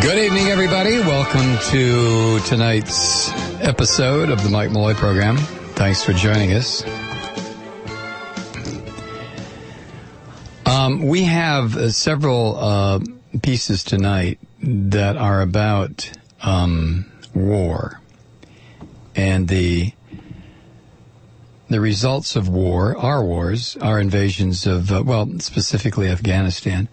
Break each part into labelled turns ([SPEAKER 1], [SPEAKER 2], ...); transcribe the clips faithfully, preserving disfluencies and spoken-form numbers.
[SPEAKER 1] Good evening, everybody. Welcome to tonight's episode of the Mike Malloy program. Thanks for joining us. Um, we have uh, several uh, pieces tonight that are about um, war and the the results of war, our wars, our invasions of, uh, well, specifically Afghanistan.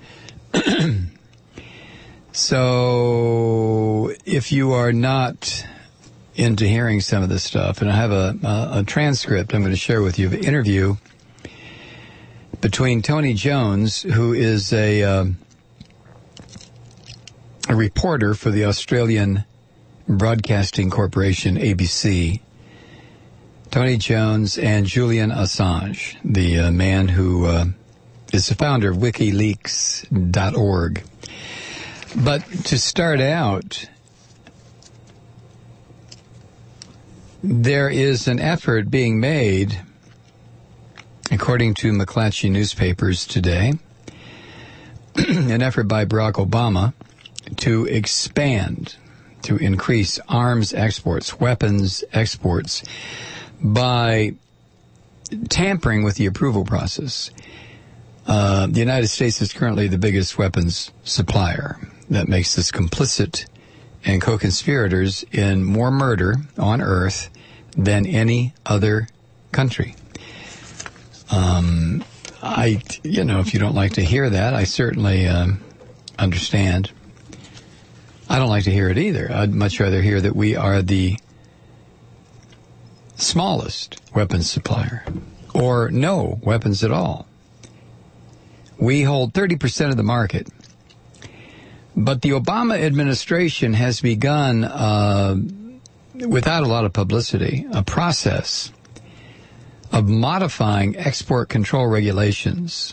[SPEAKER 1] So if you are not into hearing some of this stuff, and I have a, a, a transcript I'm going to share with you of an interview between Tony Jones, who is a, uh, a reporter for the Australian Broadcasting Corporation, A B C, Tony Jones, and Julian Assange, the uh, man who uh, is the founder of WikiLeaks dot org. But to start out, there is an effort being made, according to McClatchy newspapers today, an effort by Barack Obama to expand, to increase arms exports, weapons exports, by tampering with the approval process. Uh, the United States is currently the biggest weapons supplier. That makes us complicit and co-conspirators in more murder on Earth than any other country. Um, I, you know, if you don't like to hear that, I certainly um, understand. I don't like to hear it either. I'd much rather hear that we are the smallest weapons supplier, or no weapons at all. We hold thirty percent of the market. But the Obama administration has begun, uh, without a lot of publicity, a process of modifying export control regulations.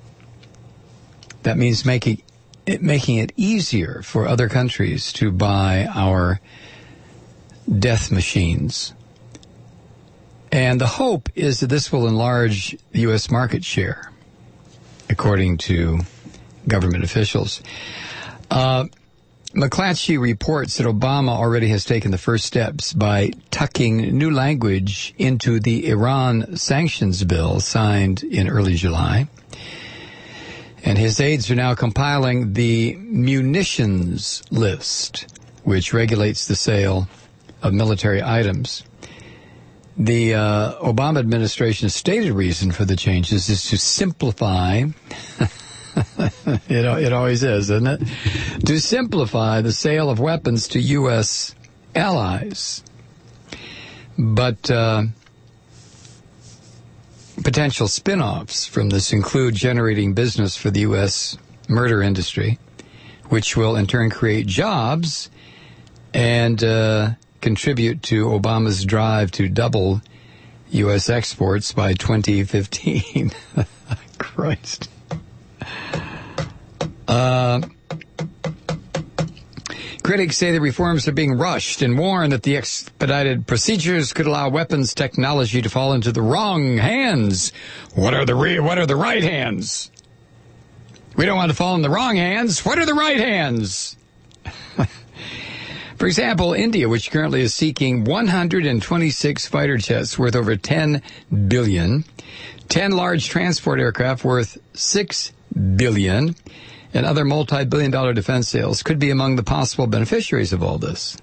[SPEAKER 1] That means making it, making it easier for other countries to buy our death machines. And the hope is that this will enlarge the U S market share, according to government officials. Uh, McClatchy reports that Obama already has taken the first steps by tucking new language into the Iran sanctions bill signed in early July. And his aides are now compiling the munitions list, which regulates the sale of military items. The uh, Obama administration's stated reason for the changes is to simplify It, it always is, isn't it? To simplify the sale of weapons to U S allies. But uh, potential spin-offs from this include generating business for the U S murder industry, which will in turn create jobs and uh, contribute to Obama's drive to double U S exports by twenty fifteen. Christ. Uh, critics say the reforms are being rushed and warn that the expedited procedures could allow weapons technology to fall into the wrong hands. What are the re- what are the right hands? We don't want to fall in the wrong hands. What are the right hands? For example, India, which currently is seeking one hundred twenty-six fighter jets worth over ten billion dollars, ten large transport aircraft worth six billion dollars, and other multi-billion dollar defense sales could be among the possible beneficiaries of all this.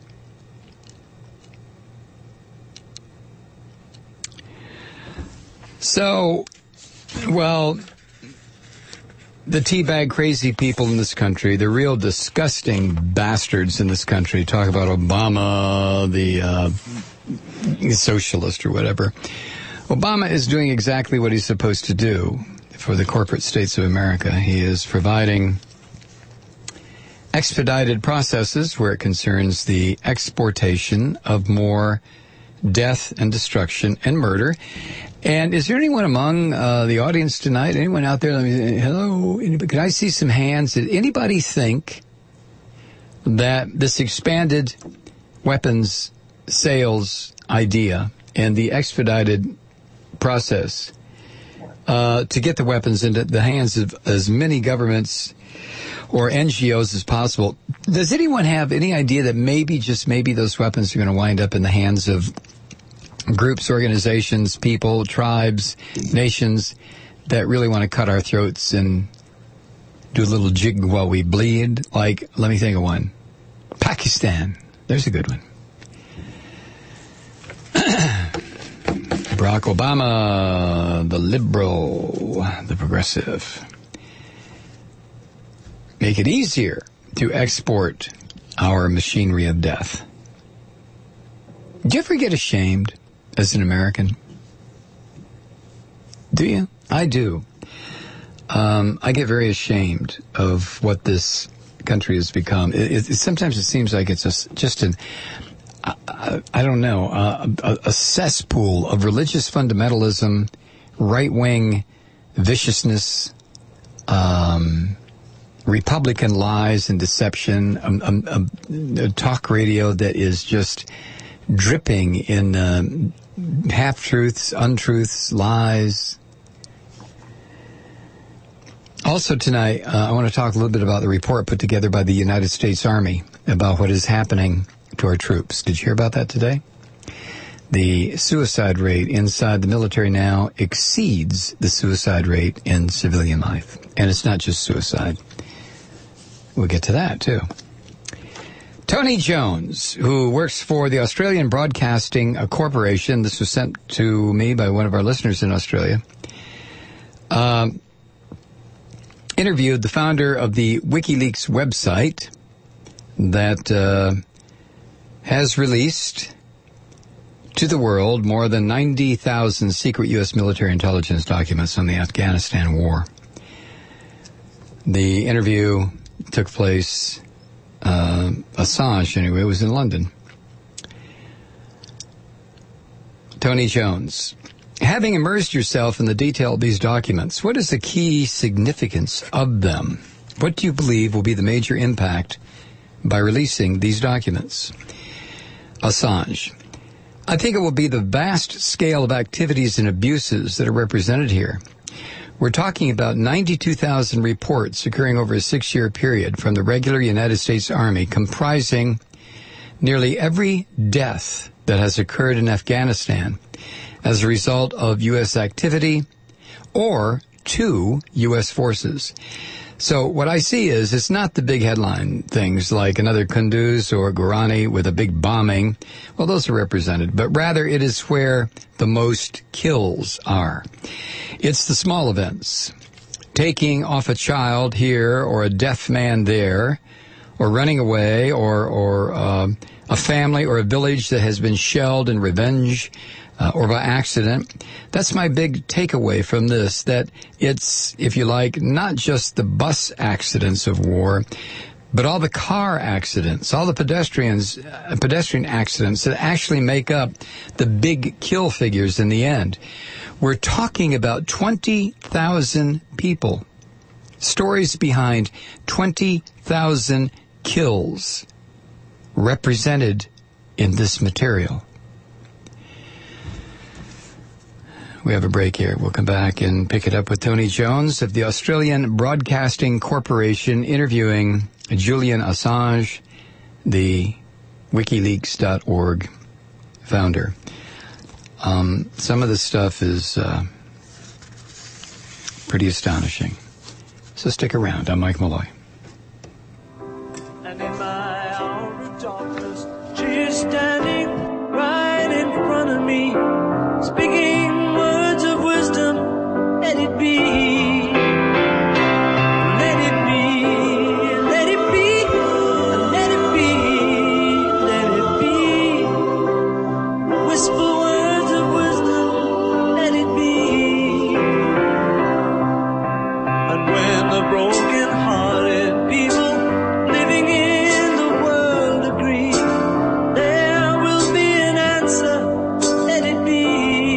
[SPEAKER 1] So, well, the teabag crazy people in this country, the real disgusting bastards in this country, talk about Obama, the uh, socialist or whatever. Obama is doing exactly what he's supposed to do for the corporate states of America. He is providing expedited processes where it concerns the exportation of more death and destruction and murder. And is there anyone among uh, the audience tonight, anyone out there? Let me, hello, anybody, could I see some hands? Did anybody think that this expanded weapons sales idea and the expedited process uh, to get the weapons into the hands of as many governments or N G Os as possible. Does anyone have any idea that maybe, just maybe, those weapons are going to wind up in the hands of groups, organizations, people, tribes, nations that really want to cut our throats and do a little jig while we bleed? Like, let me think of one. Pakistan. There's a good one. Barack Obama, the liberal, the progressive. Make it easier to export our machinery of death. Do you ever get ashamed as an American? Do you? I do. Um, I get very ashamed of what this country has become. It, it, sometimes it seems like it's a, just an, I, I don't know, uh, a, a cesspool of religious fundamentalism, right-wing viciousness, um, Republican lies and deception, um, um, a, a talk radio that is just dripping in uh, half-truths, untruths, lies. Also tonight, uh, I want to talk a little bit about the report put together by the United States Army about what is happening to our troops. Did you hear about that today? The suicide rate inside the military now exceeds the suicide rate in civilian life. And it's not just suicide. We'll get to that, too. Tony Jones, who works for the Australian Broadcasting Corporation, this was sent to me by one of our listeners in Australia, um, interviewed the founder of the WikiLeaks website that uh, has released to the world more than ninety thousand secret U S military intelligence documents on the Afghanistan war. The interview took place, uh, Assange anyway, it was in London. Tony Jones. Having immersed yourself in the detail of these documents, what is the key significance of them? What do you believe will be the major impact by releasing these documents? Assange. I think it will be the vast scale of activities and abuses that are represented here. We're talking about ninety-two thousand reports occurring over a six-year period from the regular United States Army, comprising nearly every death that has occurred in Afghanistan as a result of U S activity or to U S forces. So what I see is it's not the big headline things like another Kunduz or Gorani with a big bombing. Well, those are represented, but rather it is where the most kills are. It's the small events. Taking off a child here or a deaf man there, or running away, or, or uh, a family or a village that has been shelled in revenge, Uh, or by accident. That's my big takeaway from this, that it's, if you like, not just the bus accidents of war, but all the car accidents, all the pedestrians, uh, pedestrian accidents that actually make up the big kill figures in the end. We're talking about twenty thousand people. Stories behind twenty thousand kills represented in this material. We have a break here. We'll come back and pick it up with Tony Jones of the Australian Broadcasting Corporation interviewing Julian Assange, the WikiLeaks dot org founder. Um, some of this stuff is uh, pretty astonishing. So stick around. I'm Mike Malloy.
[SPEAKER 2] And in my hour of darkness, she is standing right in front of me, speaking words of wisdom. Let it be. Let it be. Let it be. Let it be. Let it be. Whisper words of wisdom. Let it be. And when the broken-hearted people living in the world agree, there will be an answer. Let it be.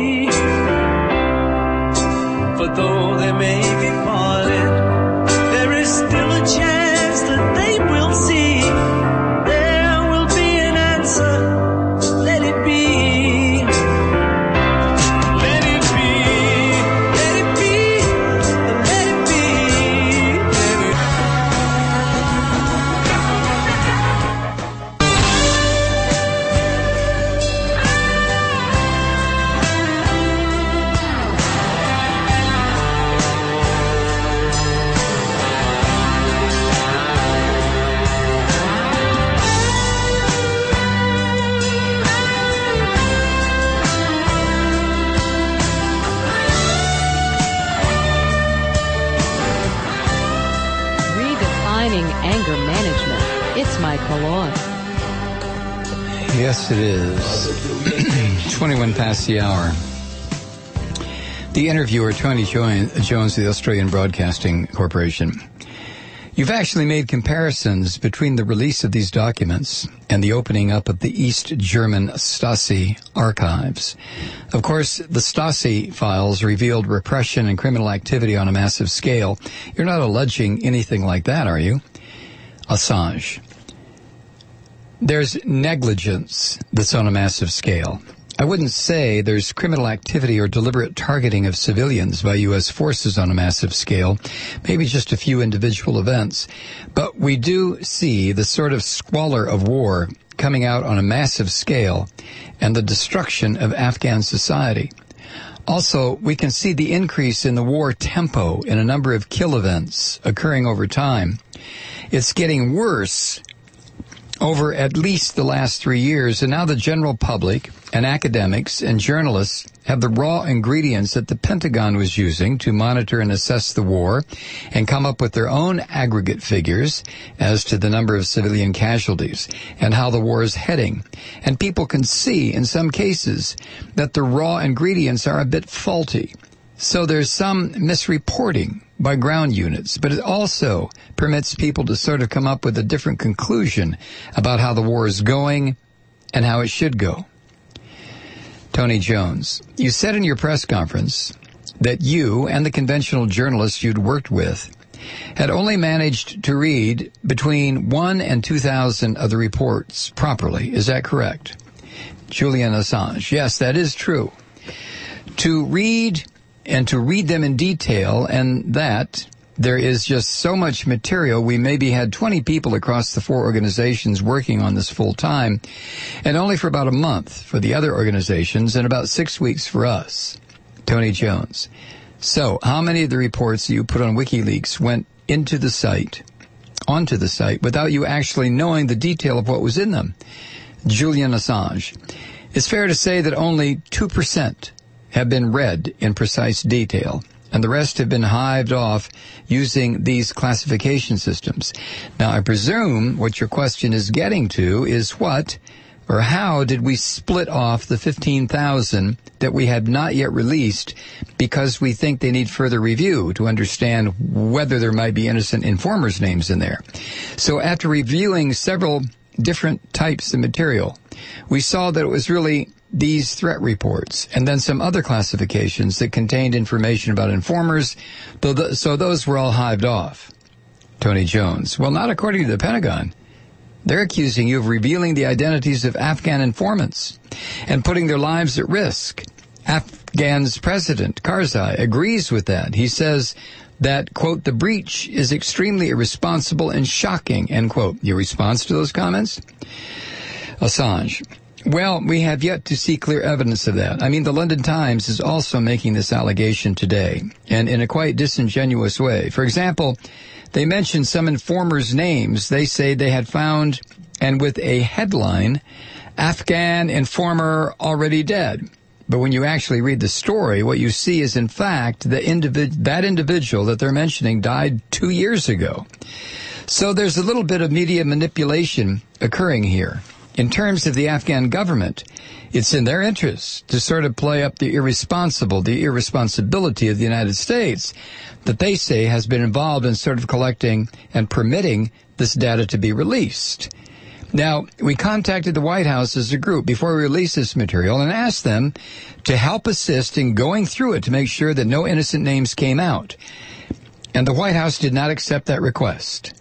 [SPEAKER 2] For though they may be parted, there is still a chance that they will see. There will be an answer. Let it be. Let it be. Let it be. Let it be. Let it
[SPEAKER 3] Mike Malone.
[SPEAKER 1] Yes, it is. twenty-one past the hour. The interviewer, Tony Jones of the Australian Broadcasting Corporation. You've actually made comparisons between the release of these documents and the opening up of the East German Stasi archives. Of course, the Stasi files revealed repression and criminal activity on a massive scale. You're not alleging anything like that, are you? Assange. There's negligence that's on a massive scale. I wouldn't say there's criminal activity or deliberate targeting of civilians by U S forces on a massive scale, maybe just a few individual events, but we do see the sort of squalor of war coming out on a massive scale and the destruction of Afghan society. Also, we can see the increase in the war tempo in a number of kill events occurring over time. It's getting worse over at least the last three years, and now the general public and academics and journalists have the raw ingredients that the Pentagon was using to monitor and assess the war and come up with their own aggregate figures as to the number of civilian casualties and how the war is heading. And people can see, in some cases, that the raw ingredients are a bit faulty. So there's some misreporting by ground units, but it also permits people to sort of come up with a different conclusion about how the war is going and how it should go. Tony Jones, you said in your press conference that you and the conventional journalists you'd worked with had only managed to read between one and two thousand of the reports properly. Is that correct? Julian Assange. Yes, that is true. To read and to read them in detail, and that there is just so much material. We maybe had twenty people across the four organizations working on this full time, and only for about a month for the other organizations, and about six weeks for us. Tony Jones. So, how many of the reports you put on WikiLeaks went into the site, onto the site, without you actually knowing the detail of what was in them? Julian Assange. It's fair to say that only two percent have been read in precise detail, and the rest have been hived off using these classification systems. Now, I presume what your question is getting to is what or how did we split off the fifteen thousand that we have not yet released because we think they need further review to understand whether there might be innocent informers' names in there. So after reviewing several different types of material, we saw that it was really these threat reports and then some other classifications that contained information about informers, though th- so those were all hived off. Tony Jones. Well, not according to the Pentagon. They're accusing you of revealing the identities of Afghan informants and putting their lives at risk. Afghan's president, Karzai, agrees with that. He says that, quote, the breach is extremely irresponsible and shocking, end quote. Your response to those comments? Assange. Well, we have yet to see clear evidence of that. I mean, the London Times is also making this allegation today, and in a quite disingenuous way. For example, they mentioned some informers' names they say they had found, and with a headline, Afghan informer already dead. But when you actually read the story, what you see is, in fact, the individ- that individual that they're mentioning died two years ago. So there's a little bit of media manipulation occurring here. In terms of the Afghan government, it's in their interest to sort of play up the irresponsible, the irresponsibility of the United States that they say has been involved in sort of collecting and permitting this data to be released. Now, we contacted the White House as a group before we released this material and asked them to help assist in going through it to make sure that no innocent names came out. And the White House did not accept that request.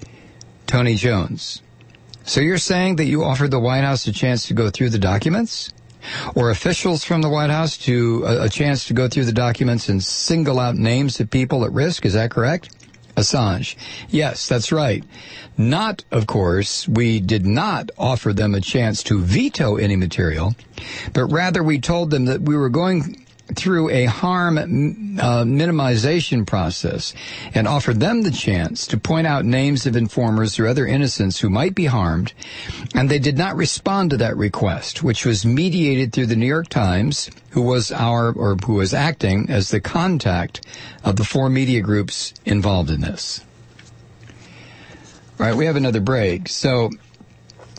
[SPEAKER 1] Tony Jones. So you're saying that you offered the White House a chance to go through the documents? Or officials from the White House to a, a chance to go through the documents and single out names of people at risk? Is that correct? Assange. Yes, that's right. Not, of course, we did not offer them a chance to veto any material, but rather we told them that we were going through a harm uh, minimization process and offered them the chance to point out names of informers or other innocents who might be harmed, and they did not respond to that request, which was mediated through the New York Times, who was our or who was acting as the contact of the four media groups involved in this. All right, we have another break. So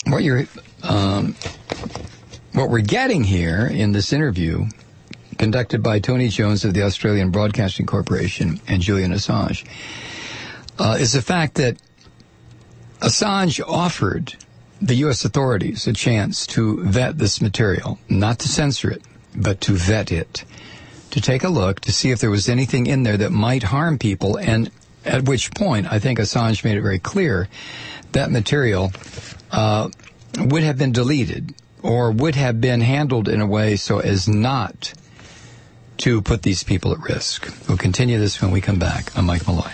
[SPEAKER 1] what you're, um, what we're getting here in this interview conducted by Tony Jones of the Australian Broadcasting Corporation and Julian Assange uh, is the fact that Assange offered the U S authorities a chance to vet this material, not to censor it, but to vet it, to take a look to see if there was anything in there that might harm people, and at which point I think Assange made it very clear that material uh, would have been deleted or would have been handled in a way so as not to put these people at risk. We'll continue this when we come back. I'm Mike Malloy.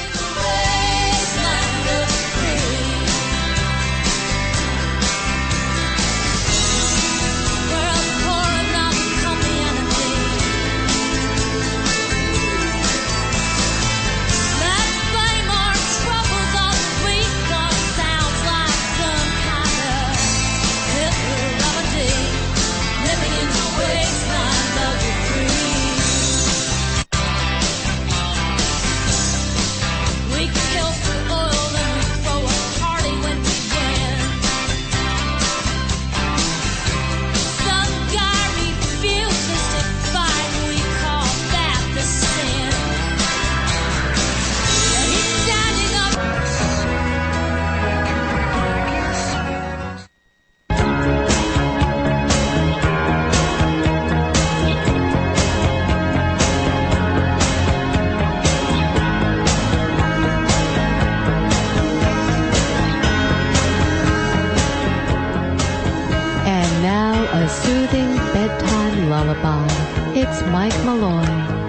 [SPEAKER 3] It's Mike Malloy.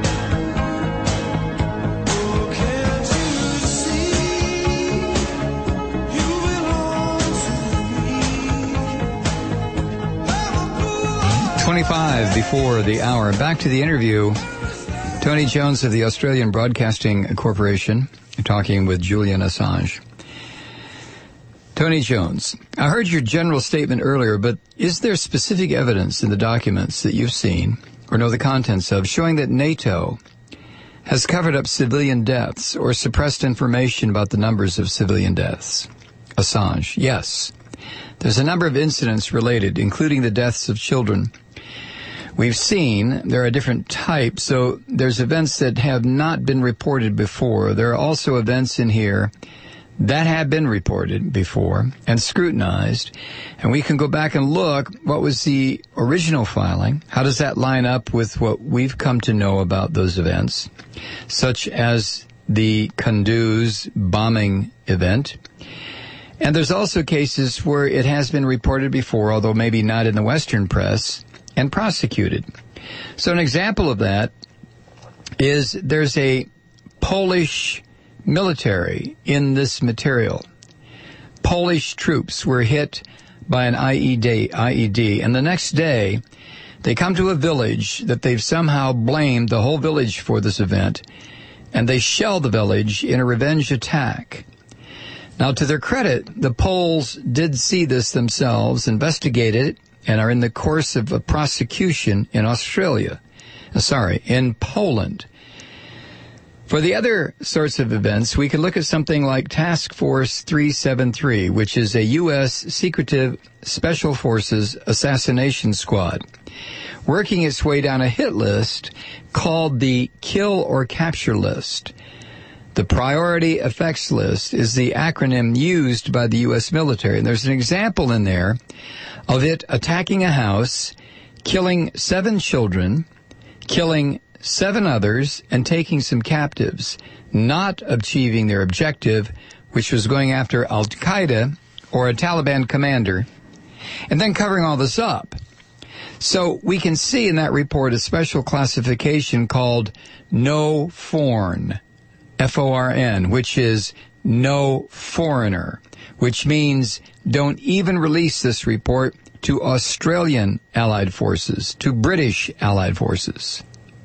[SPEAKER 1] twenty-five before the hour. Back to the interview. Tony Jones of the Australian Broadcasting Corporation talking with Julian Assange. Tony Jones, I heard your general statement earlier, but is there specific evidence in the documents that you've seen or know the contents of showing that NATO has covered up civilian deaths or suppressed information about the numbers of civilian deaths? Assange, yes. There's a number of incidents related, including the deaths of children. We've seen there are different types, so there's events that have not been reported before. There are also events in here that have been reported before and scrutinized, and we can go back and look what was the original filing. How does that line up with what we've come to know about those events, such as the Kunduz bombing event? And there's also cases where it has been reported before, although maybe not in the Western press, and prosecuted. So an example of that is there's a Polish military in this material. Polish troops were hit by an I E D, and the next day they come to a village that they've somehow blamed the whole village for this event, and they shell the village in a revenge attack. Now, to their credit, the Poles did see this themselves, investigated it, and are in the course of a prosecution in Australia. Uh, sorry, in Poland. For the other sorts of events, we could look at something like Task Force three seventy-three, which is a U S secretive special forces assassination squad, working its way down a hit list called the Kill or Capture List. The Priority Effects List is the acronym used by the U S military. And there's an example in there of it attacking a house, killing seven children, killing seven others, and taking some captives, not achieving their objective, which was going after Al-Qaeda or a Taliban commander, and then covering all this up. So we can see in that report a special classification called No Foreign, F O R N, which is no foreigner, which means don't even release this report to Australian allied forces, to British allied forces.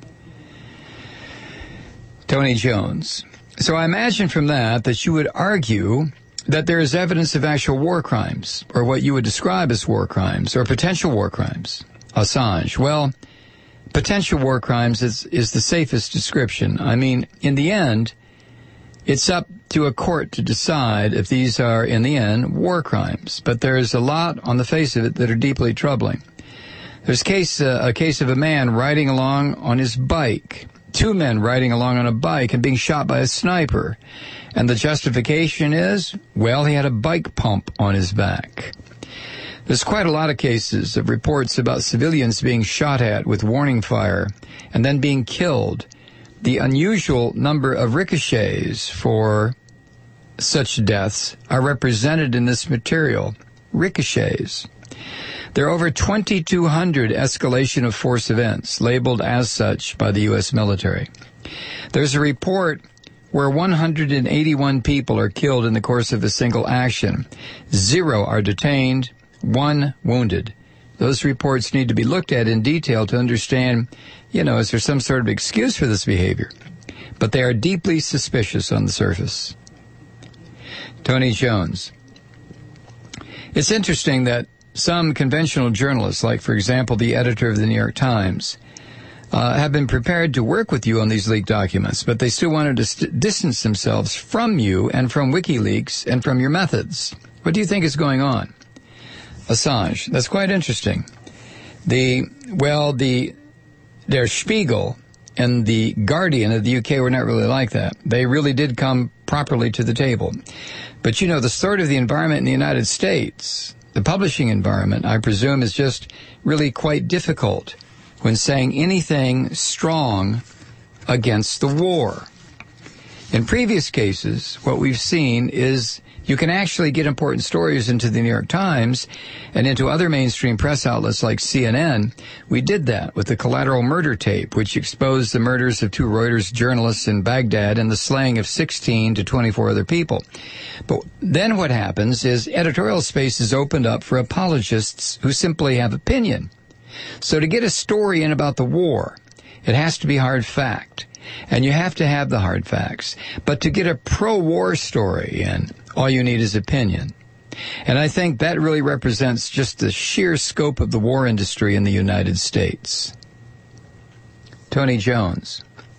[SPEAKER 1] Tony Jones. So I imagine from that that you would argue that there is evidence of actual war crimes, or what you would describe as war crimes, or potential war crimes. Assange. Well, potential war crimes is, is the safest description. I mean, in the end, it's up to a court to decide if these are, in the end, war crimes. But there's a lot on the face of it that are deeply troubling. There's case, uh, a case of a man riding along on his bike, two men riding along on a bike and being shot by a sniper. And the justification is, well, he had a bike pump on his back. There's quite a lot of cases of reports about civilians being shot at with warning fire and then being killed. The unusual number of ricochets for such deaths are represented in this material. Ricochets. There are over twenty-two hundred escalation of force events labeled as such by the U S military. There's a report where one hundred eighty-one people are killed in the course of a single action. Zero are detained, one wounded. Those reports need to be looked at in detail to understand, you know, is there some sort of excuse for this behavior? But they are deeply suspicious on the surface. Tony Jones. It's interesting that some conventional journalists, like, for example, the editor of the New York Times, uh, have been prepared to work with you on these leaked documents, but they still wanted to st- distance themselves from you and from WikiLeaks and from your methods. What do you think is going on? Assange. That's quite interesting. The, well, the, Der Spiegel and the Guardian of the U K were not really like that. They really did come properly to the table. But, you know, the sort of the environment in the United States, the publishing environment, I presume, is just really quite difficult when saying anything strong against the war. In previous cases, what we've seen is you can actually get important stories into the New York Times and into other mainstream press outlets like C N N. We did that with the Collateral Murder tape, which exposed the murders of two Reuters journalists in Baghdad and the slaying of sixteen to twenty-four other people. But then what happens is editorial space is opened up for apologists who simply have opinion. So to get a story in about the war, it has to be hard fact. And you have to have the hard facts. But to get a pro-war story in, all you need is opinion. And I think that really represents just the sheer scope of the war industry in the United States. Tony Jones.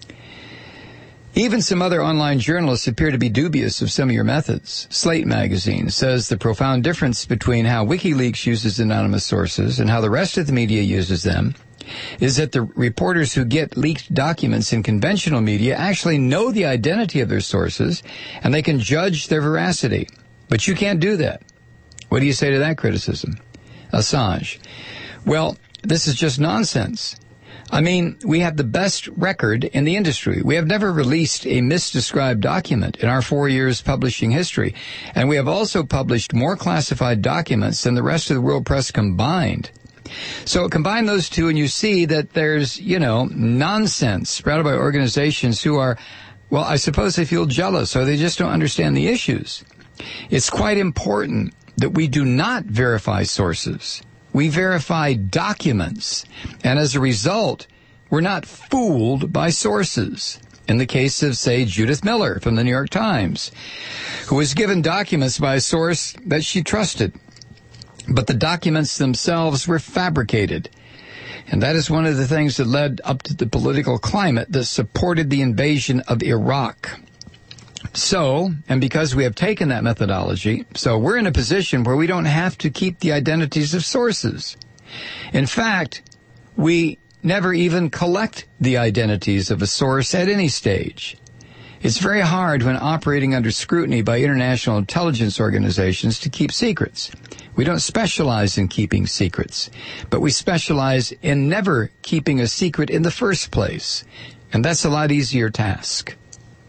[SPEAKER 1] Even some other online journalists appear to be dubious of some of your methods. Slate magazine says the profound difference between how WikiLeaks uses anonymous sources and how the rest of the media uses them is that the reporters who get leaked documents in conventional media actually know the identity of their sources and they can judge their veracity. But you can't do that. What do you say to that criticism? Assange. Well, this is just nonsense. I mean, we have the best record in the industry. We have never released a misdescribed document in our four years publishing history. And we have also published more classified documents than the rest of the world press combined. So combine those two and you see that there's, you know, nonsense sprouted by organizations who are, well, I suppose they feel jealous or they just don't understand the issues. It's quite important that we do not verify sources. We verify documents. And as a result, we're not fooled by sources. In the case of, say, Judith Miller from the New York Times, who was given documents by a source that she trusted. But the documents themselves were fabricated. And that is one of the things that led up to the political climate that supported the invasion of Iraq. So, and because we have taken that methodology, so we're in a position where we don't have to keep the identities of sources. In fact, we never even collect the identities of a source at any stage. It's very hard when operating under scrutiny by international intelligence organizations to keep secrets. We don't specialize in keeping secrets, but we specialize in never keeping a secret in the first place. And that's a lot easier task.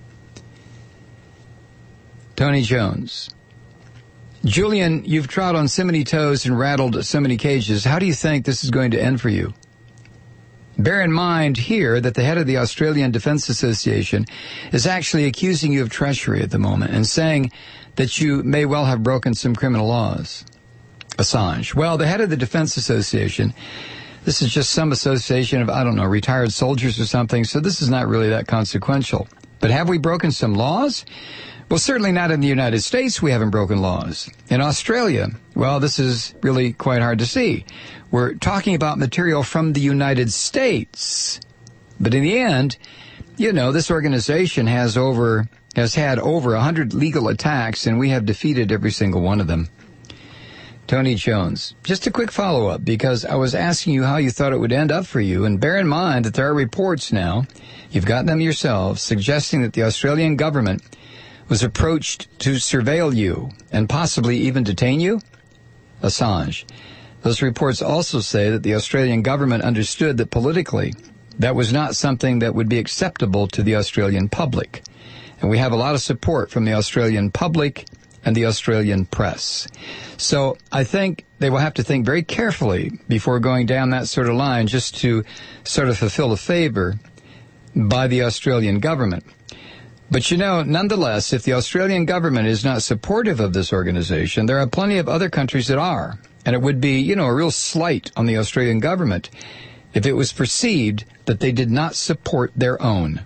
[SPEAKER 1] Tony Jones. Julian, you've trod on so many toes and rattled so many cages. How do you think this is going to end for you? Bear in mind here that the head of the Australian Defence Association is actually accusing you of treachery at the moment and saying that you may well have broken some criminal laws. Assange. Well, the head of the Defense Association, this is just some association of, I don't know, retired soldiers or something, so this is not really that consequential. But have we broken some laws? Well, certainly not in the United States we haven't broken laws. In Australia, well, this is really quite hard to see. We're talking about material from the United States. But in the end, you know, this organization has over has had over one hundred legal attacks, and we have defeated every single one of them. Tony Jones. Just a quick follow-up, because I was asking you how you thought it would end up for you, and bear in mind that there are reports now, you've gotten them yourselves, suggesting that the Australian government was approached to surveil you and possibly even detain you? Assange. Those reports also say that the Australian government understood that politically that was not something that would be acceptable to the Australian public. And we have a lot of support from the Australian public and the Australian press. So I think they will have to think very carefully before going down that sort of line just to sort of fulfill a favor by the Australian government. But, you know, nonetheless, if the Australian government is not supportive of this organization, there are plenty of other countries that are. And it would be, you know, a real slight on the Australian government if it was perceived that they did not support their own.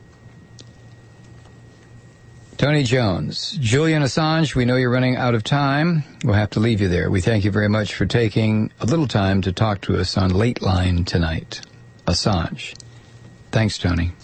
[SPEAKER 1] Tony Jones. Julian Assange, we know you're running out of time. We'll have to leave you there. We thank you very much for taking a little time to talk to us on Late Line tonight. Assange. Thanks, Tony.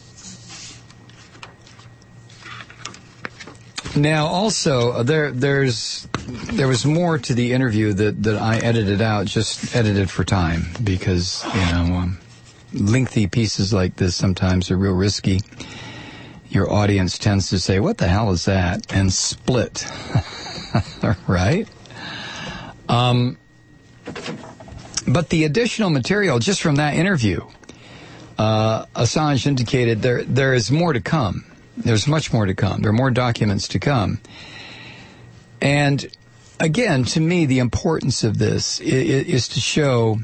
[SPEAKER 1] Now, also, uh, there there's there was more to the interview that, that I edited out, just edited for time, because, you know, um, lengthy pieces like this sometimes are real risky. Your audience tends to say, what the hell is that? And split. Right? Um, but the additional material just from that interview, uh, Assange indicated there there is more to come. There's much more to come. There are more documents to come. And again, to me, the importance of this is, is to show,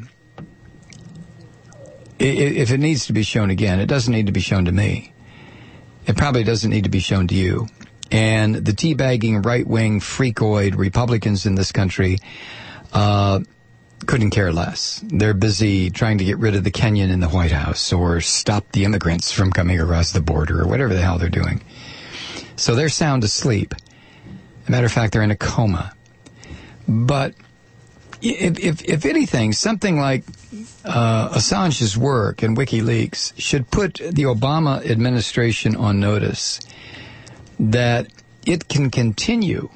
[SPEAKER 1] if it needs to be shown again, it doesn't need to be shown to me. It probably doesn't need to be shown to you. And the teabagging right-wing freakoid Republicans in this country uh, couldn't care less. They're busy trying to get rid of the Kenyan in the White House or stop the immigrants from coming across the border or whatever the hell they're doing. So they're sound asleep. As a matter of fact, they're in a coma. But if, if, if anything, something like uh, Assange's work and WikiLeaks should put the Obama administration on notice that it can continue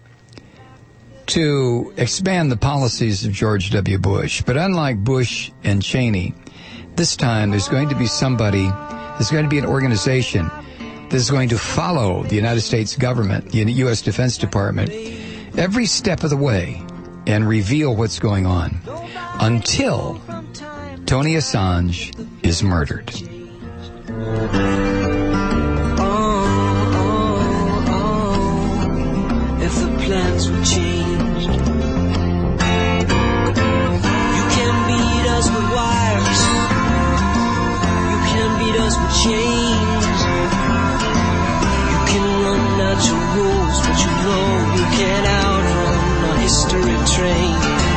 [SPEAKER 1] to expand the policies of George W. Bush. But unlike Bush and Cheney, this time there's going to be somebody, there's going to be an organization that is going to follow the United States government, the U S Defense Department, every step of the way and reveal what's going on until Tony Assange is murdered.
[SPEAKER 2] If the plans were changed, you can beat us with wires, you can beat us with chains, you can run out your rules, but you know you can't outrun a history train.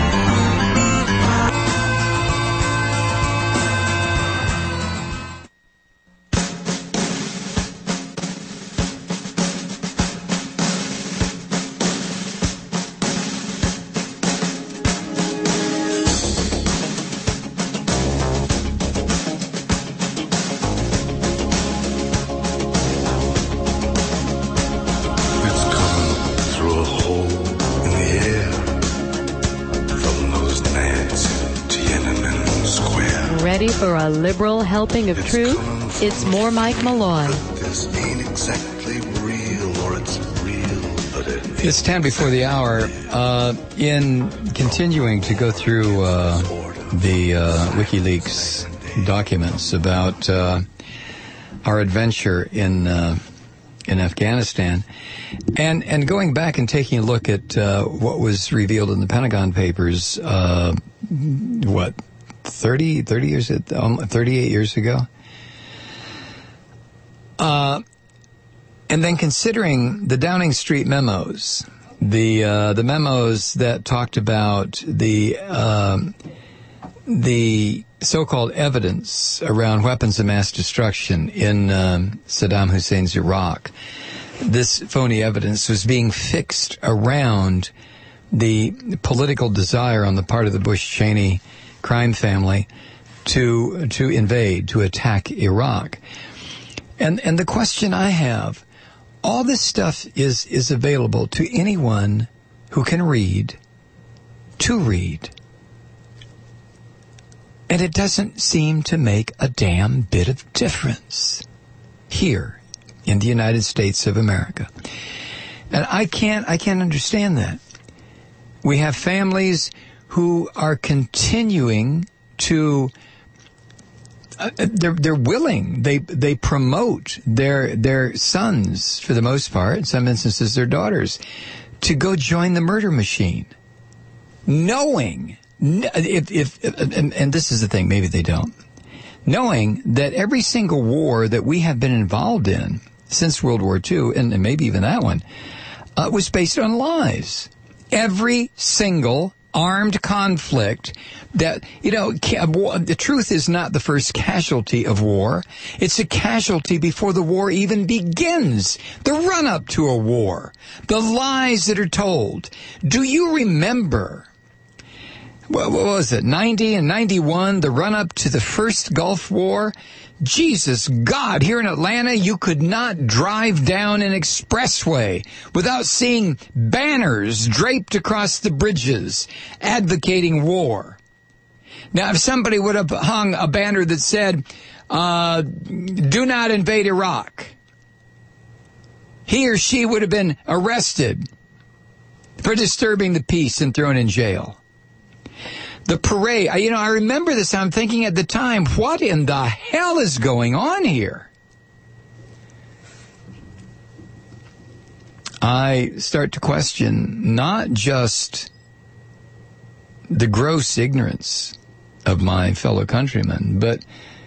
[SPEAKER 3] For a liberal helping of truth, it's more Mike Malloy.
[SPEAKER 4] This ain't exactly real, or it's real, but it
[SPEAKER 1] It's ten before the hour. Uh, in continuing to go through uh, the uh, WikiLeaks documents about uh, our adventure in uh, in Afghanistan, and and going back and taking a look at uh, what was revealed in the Pentagon Papers, uh, what? thirty, thirty years, um, thirty-eight years ago. Uh, and then considering the Downing Street memos, the uh, the memos that talked about the um, the so-called evidence around weapons of mass destruction in um, Saddam Hussein's Iraq, this phony evidence was being fixed around the political desire on the part of the Bush-Cheney crime family to to invade, to attack Iraq. And and the question I have, all this stuff is, is available to anyone who can read, to read. And it doesn't seem to make a damn bit of difference here in the United States of America. And I can't, I can't understand that. We have families who are continuing to, uh, they're, they're willing, they, they promote their, their sons, for the most part, in some instances their daughters, to go join the murder machine, knowing, if, if, and, and this is the thing, maybe they don't, knowing that every single war that we have been involved in since World War Two, and, and maybe even that one, uh, was based on lies. Every single armed conflict that, you know, the truth is not the first casualty of war. It's a casualty before the war even begins. The run-up to a war. The lies that are told. Do you remember, what was it, ninety and ninety-one, the run-up to the first Gulf War? Jesus God, here in Atlanta, you could not drive down an expressway without seeing banners draped across the bridges advocating war. Now, if somebody would have hung a banner that said, uh, do not invade Iraq, he or she would have been arrested for disturbing the peace and thrown in jail. The parade, you know, I remember this. I'm thinking at the time, what in the hell is going on here? I start to question not just the gross ignorance of my fellow countrymen, but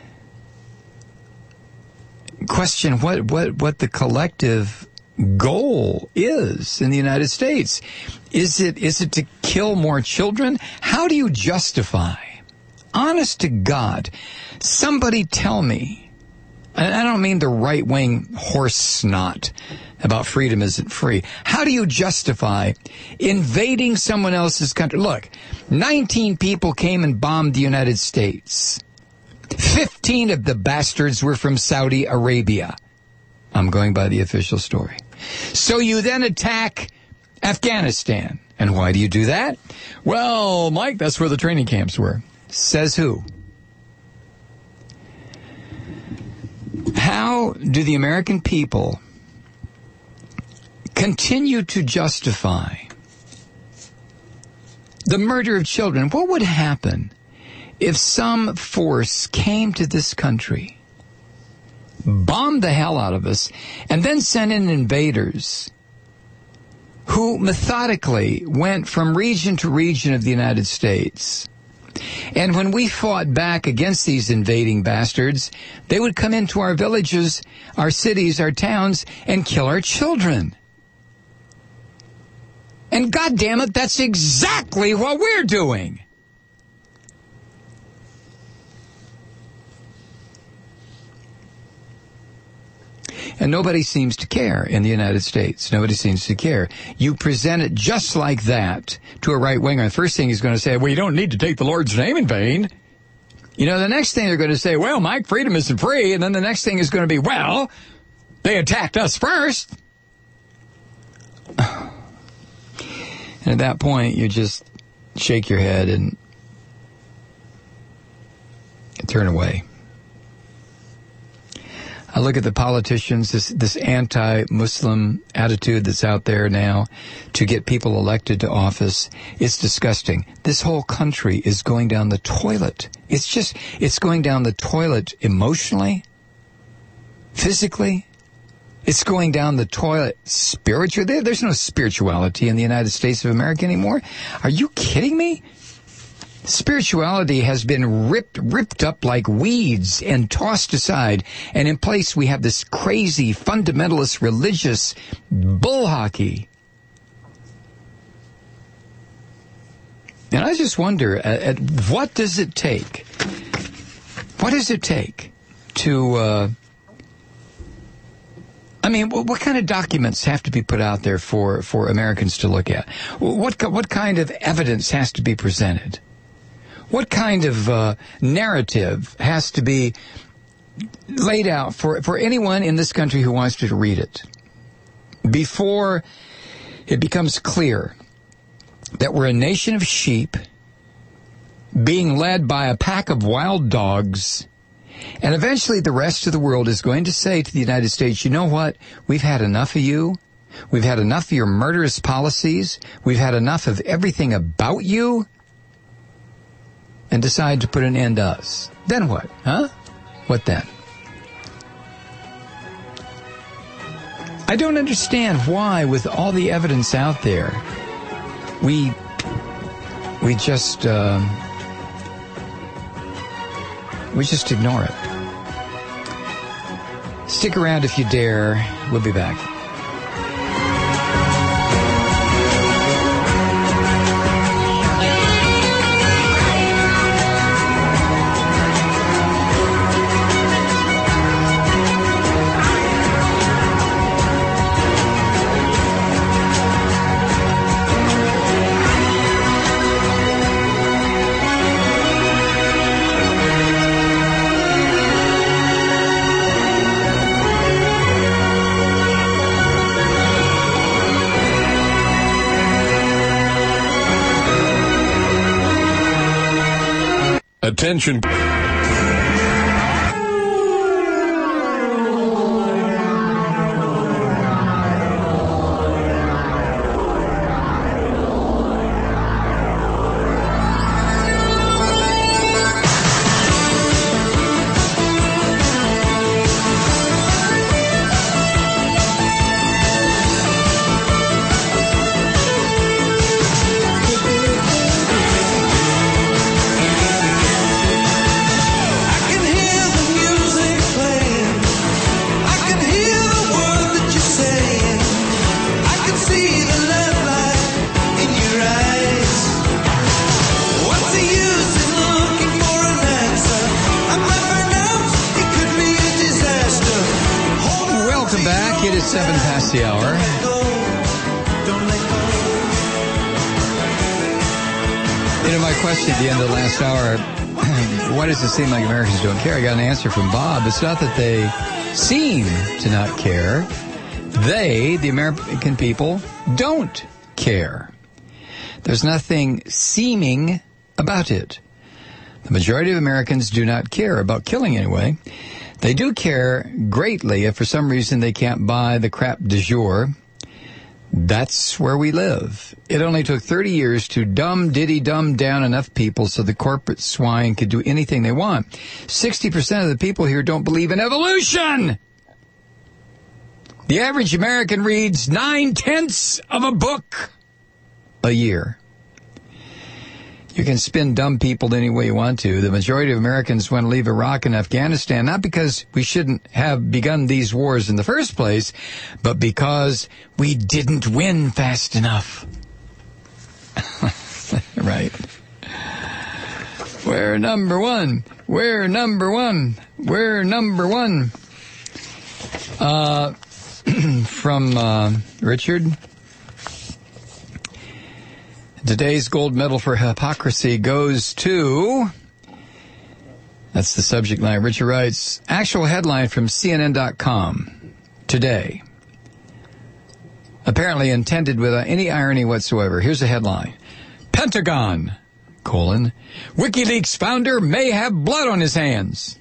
[SPEAKER 1] question what, what, what the collective goal is in the United States. Is it is it to kill more children? How do you justify? Honest to God, somebody tell me, and I don't mean the right-wing horse snot about freedom isn't free. How do you justify invading someone else's country? Look, nineteen people came and bombed the United States. fifteen of the bastards were from Saudi Arabia. I'm going by the official story. So you then attack Afghanistan. And why do you do that? Well, Mike, that's where the training camps were. Says who? How do the American people continue to justify the murder of children? What would happen if some force came to this country, bombed the hell out of us, and then sent in invaders who methodically went from region to region of the United States? And when we fought back against these invading bastards, they would come into our villages, our cities, our towns, and kill our children. And God damn it, that's exactly what we're doing. And nobody seems to care in the United States. Nobody seems to care. You present it just like that to a right-winger. The first thing he's going to say, well, you don't need to take the Lord's name in vain. You know, the next thing they're going to say, well, Mike, freedom isn't free. And then the next thing is going to be, well, they attacked us first. And at that point, you just shake your head and turn away. I look at the politicians, this, this anti-Muslim attitude that's out there now to get people elected to office. It's disgusting. This whole country is going down the toilet. It's just, it's going down the toilet emotionally, physically. It's going down the toilet spiritually. There, there's no spirituality in the United States of America anymore. Are you kidding me? Spirituality has been ripped ripped up like weeds and tossed aside. And in place, we have this crazy, fundamentalist, religious bull hockey. And I just wonder, at, at what does it take? What does it take to... Uh, I mean, what, what kind of documents have to be put out there for, for Americans to look at? What, what kind of evidence has to be presented? What kind of uh, narrative has to be laid out for, for anyone in this country who wants to read it? before it becomes clear that we're a nation of sheep being led by a pack of wild dogs, and eventually the rest of the world is going to say to the United States, you know what? We've had enough of you. We've had enough of your murderous policies. We've had enough of everything about you. And decide to put an end to us. Then what? Huh? What then? I don't understand why, with all the evidence out there, we we just uh, we just ignore it. Stick around if you dare. We'll be back.
[SPEAKER 5] Attention.
[SPEAKER 1] Seven past the hour. You know, my question at the end of the last hour, why does it seem like Americans don't care? I got an answer from Bob. It's not that they seem to not care. They, the American people, don't care. There's nothing seeming about it. The majority of Americans do not care about killing anyway. They do care greatly if for some reason they can't buy the crap du jour. That's where we live. It only took thirty years to dumb diddy dumb down enough people so the corporate swine could do anything they want. sixty percent of the people here don't believe in evolution. The average American reads nine-tenths of a book a year. You can spin dumb people any way you want to. The majority of Americans want to leave Iraq and Afghanistan, not because we shouldn't have begun these wars in the first place, but because we didn't win fast enough. Right. We're number one. We're number one. We're number one. Uh, from uh, Richard. Today's gold medal for hypocrisy goes to, that's the subject line. Richard writes, actual headline from C N N dot com today. Apparently intended without any irony whatsoever. Here's a headline. Pentagon, colon, WikiLeaks founder may have blood on his hands.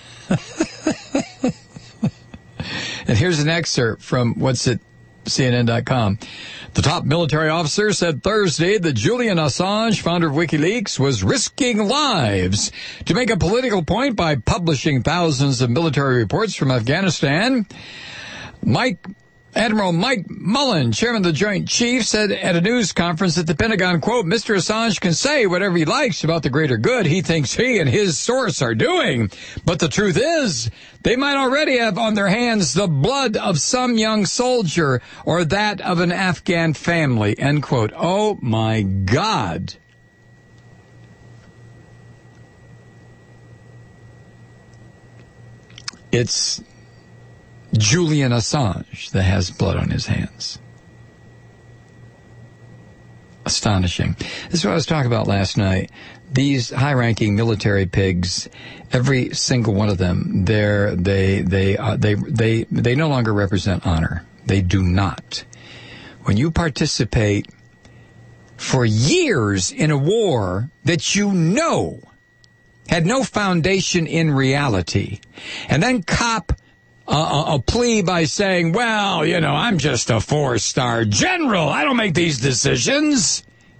[SPEAKER 1] And here's an excerpt from what's it, C N N dot com. The top military officer said Thursday that Julian Assange, founder of WikiLeaks, was risking lives to make a political point by publishing thousands of military reports from Afghanistan. Mike Admiral Mike Mullen, chairman of the Joint Chiefs, said at a news conference at the Pentagon, quote, Mister Assange can say whatever he likes about the greater good he thinks he and his source are doing. But the truth is, they might already have on their hands the blood of some young soldier or that of an Afghan family, end quote. Oh, my God. It's Julian Assange that has blood on his hands. Astonishing. This is what I was talking about last night. These high-ranking military pigs, every single one of them, they're, they they uh, they they they no longer represent honor. They do not. When you participate for years in a war that you know had no foundation in reality, and then cop a, a, a plea by saying, well, you know, I'm just a four-star general. I don't make these decisions.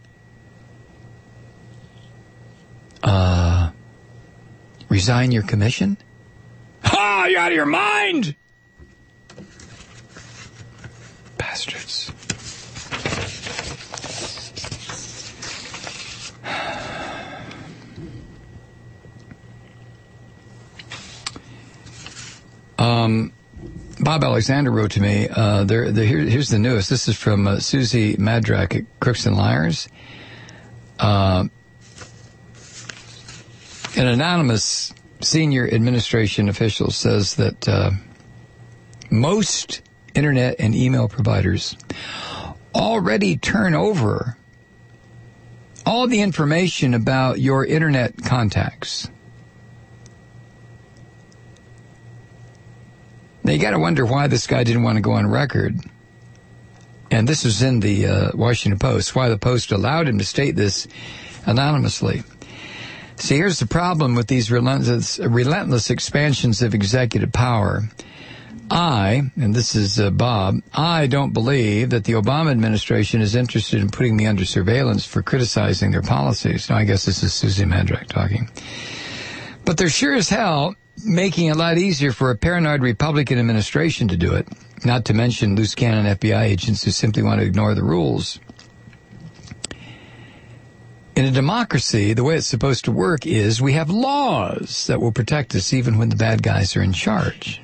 [SPEAKER 1] Uh, resign your commission? Ha! You out of your mind? Bastards. Um, Bob Alexander wrote to me, uh, there, the, here, here's the newest. This is from uh, Susie Madrak at Crooks and Liars. Uh, an anonymous senior administration official says that uh, most internet and email providers already turn over all the information about your internet contacts. Now, you got to wonder why this guy didn't want to go on record. And this was in the uh, Washington Post, why the Post allowed him to state this anonymously. See, here's the problem with these relentless, relentless expansions of executive power. I, and this is uh, Bob, I don't believe that the Obama administration is interested in putting me under surveillance for criticizing their policies. Now, I guess this is Susie Madrak talking. But they're sure as hell making it a lot easier for a paranoid Republican administration to do it, not to mention loose cannon F B I agents who simply want to ignore the rules. In a democracy, the way it's supposed to work is we have laws that will protect us even when the bad guys are in charge.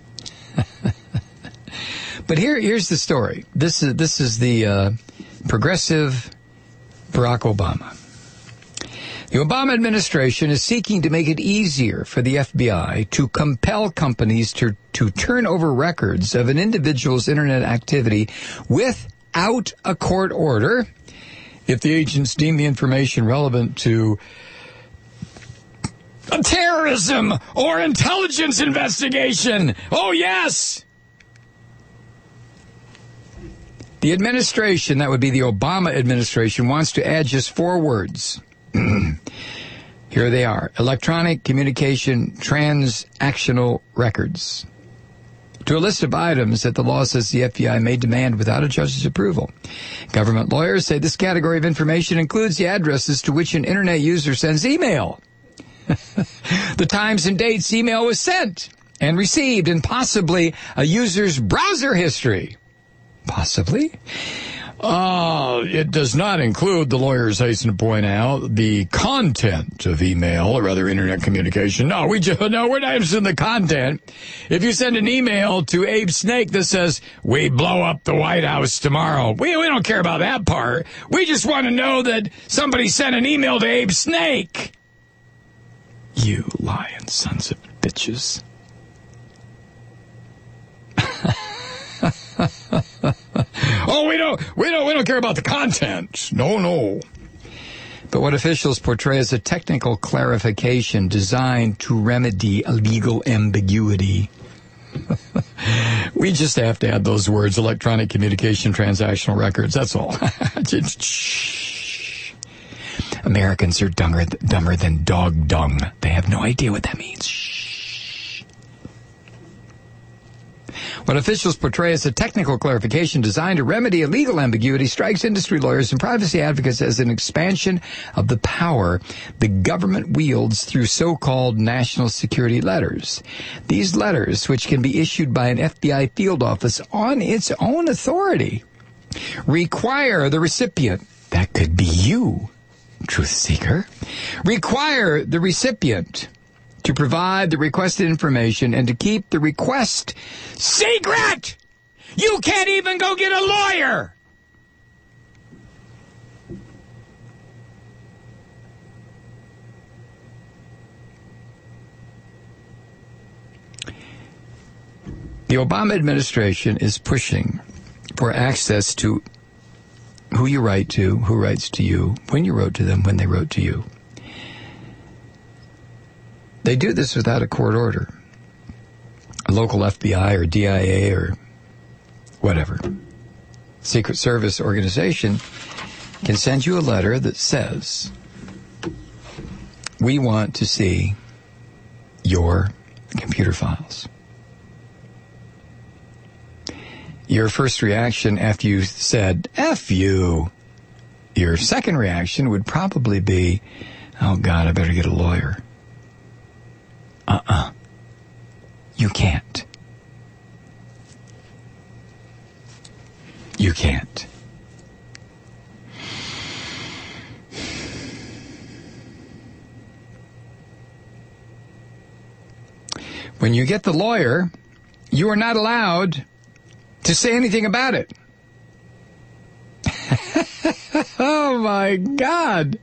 [SPEAKER 1] But here, here's the story. This is this is the uh, progressive Barack Obama. The Obama administration is seeking to make it easier for the F B I to compel companies to, to turn over records of an individual's internet activity without a court order if the agents deem the information relevant to a terrorism or intelligence investigation. Oh, yes! The administration, that would be the Obama administration, wants to add just four words. Here they are. Electronic communication transactional records. To a list of items that the law says the F B I may demand without a judge's approval. Government lawyers say this category of information includes the addresses to which an internet user sends email, the times and dates email was sent and received, and possibly a user's browser history. Possibly. Uh, it does not include, the lawyers hasten to point out, the content of email or other internet communication. No, we just, no, we're not interested in the content. If you send an email to Abe Snake that says, we blow up the White House tomorrow, we, we don't care about that part. We just want to know that somebody sent an email to Abe Snake. You lying sons of bitches. Oh, we don't, we don't, we don't care about the content. No, no. But what officials portray as a technical clarification designed to remedy a legal ambiguity. We just have to add those words, electronic communication transactional records. That's all. Shh. Americans are dumber, dumber than dog dung. They have no idea what that means. Shh. What officials portray as a technical clarification designed to remedy a legal ambiguity strikes industry lawyers and privacy advocates as an expansion of the power the government wields through so-called national security letters. These letters, which can be issued by an F B I field office on its own authority, require the recipient, that could be you, truth seeker, require the recipient to provide the requested information and to keep the request secret. You can't even go get a lawyer. The Obama administration is pushing for access to who you write to, who writes to you, when you wrote to them, when they wrote to you. They do this without a court order. A local F B I or D I A or whatever, Secret Service organization can send you a letter that says, we want to see your computer files. Your first reaction after you said, F you, your second reaction would probably be, oh God, I better get a lawyer. Uh-uh. You can't. You can't. When you get the lawyer, you are not allowed to say anything about it. Oh, my God.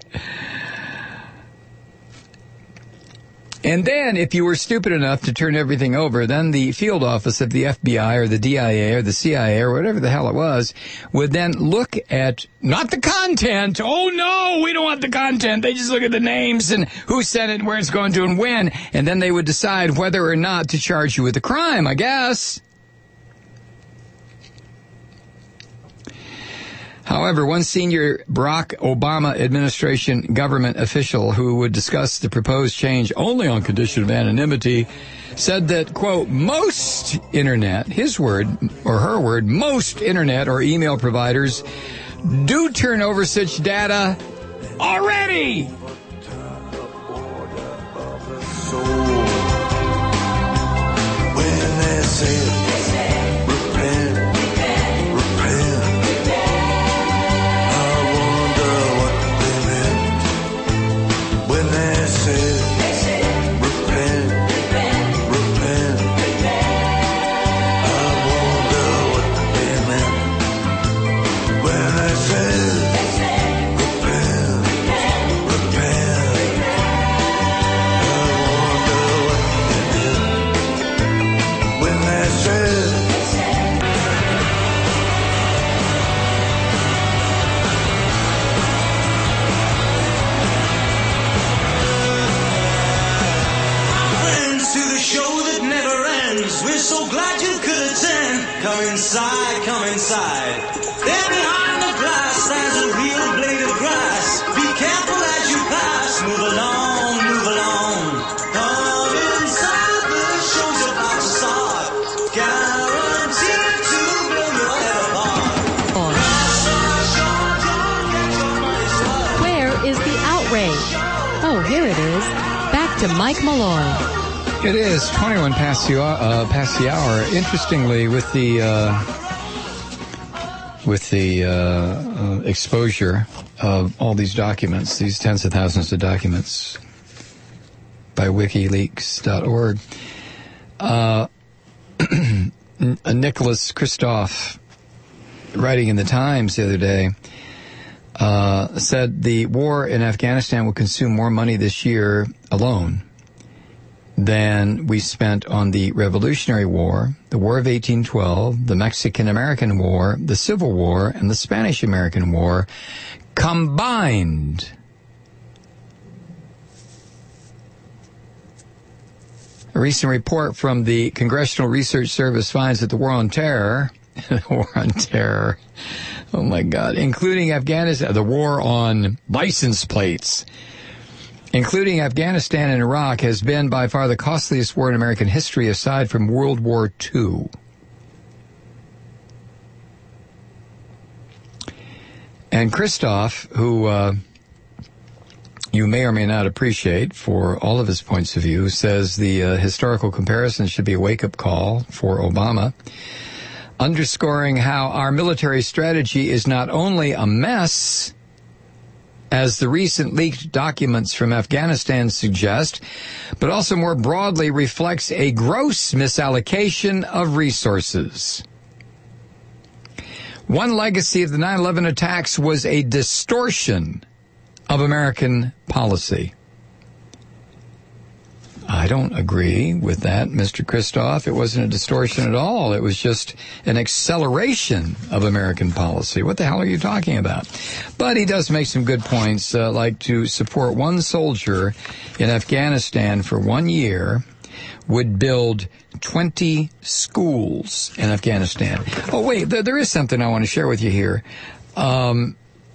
[SPEAKER 1] And then, if you were stupid enough to turn everything over, then the field office of the F B I or the D I A or the C I A or whatever the hell it was would then look at, not the content. Oh, no, we don't want the content. They just look at the names and who sent it and where it's going to and when. And then they would decide whether or not to charge you with a crime, I guess. However, one senior Barack Obama administration government official who would discuss the proposed change only on condition of anonymity said that, quote, most internet, his word or her word, most internet or email providers do turn over such data already.
[SPEAKER 4] When they say
[SPEAKER 2] come inside, come inside. There behind the glass stands a real blade of grass. Be careful as you pass. Move along, move along. Come inside, the show's about to start. Guaranteed to blow your head apart.
[SPEAKER 3] Where is the outrage? Oh, here it is. Back to Mike Malloy.
[SPEAKER 1] It is twenty-one past the, uh, past the hour. Interestingly, with the uh, with the uh, uh, exposure of all these documents, these tens of thousands of documents by WikiLeaks dot org, uh, Nicholas Kristof, writing in the Times the other day, uh, said the war in Afghanistan will consume more money this year alone than we spent on the Revolutionary War, the War of eighteen twelve, the Mexican-American War, the Civil War, and the Spanish-American War combined. A recent report from the Congressional Research Service finds that the War on Terror, the War on Terror, oh my God, including Afghanistan, the War on license plates, including Afghanistan and Iraq, has been by far the costliest war in American history aside from World War Two. And Kristof, who uh, you may or may not appreciate for all of his points of view, says the uh, historical comparison should be a wake-up call for Obama, underscoring how our military strategy is not only a mess, as the recent leaked documents from Afghanistan suggest, but also more broadly reflects a gross misallocation of resources. One legacy of the nine eleven attacks was a distortion of American policy. I don't agree with that, Mister Kristof. It wasn't a distortion at all. It was just an acceleration of American policy. What the hell are you talking about? But he does make some good points, uh, like to support one soldier in Afghanistan for one year would build twenty schools in Afghanistan. Oh, wait, there, there is something I want to share with you here. Um,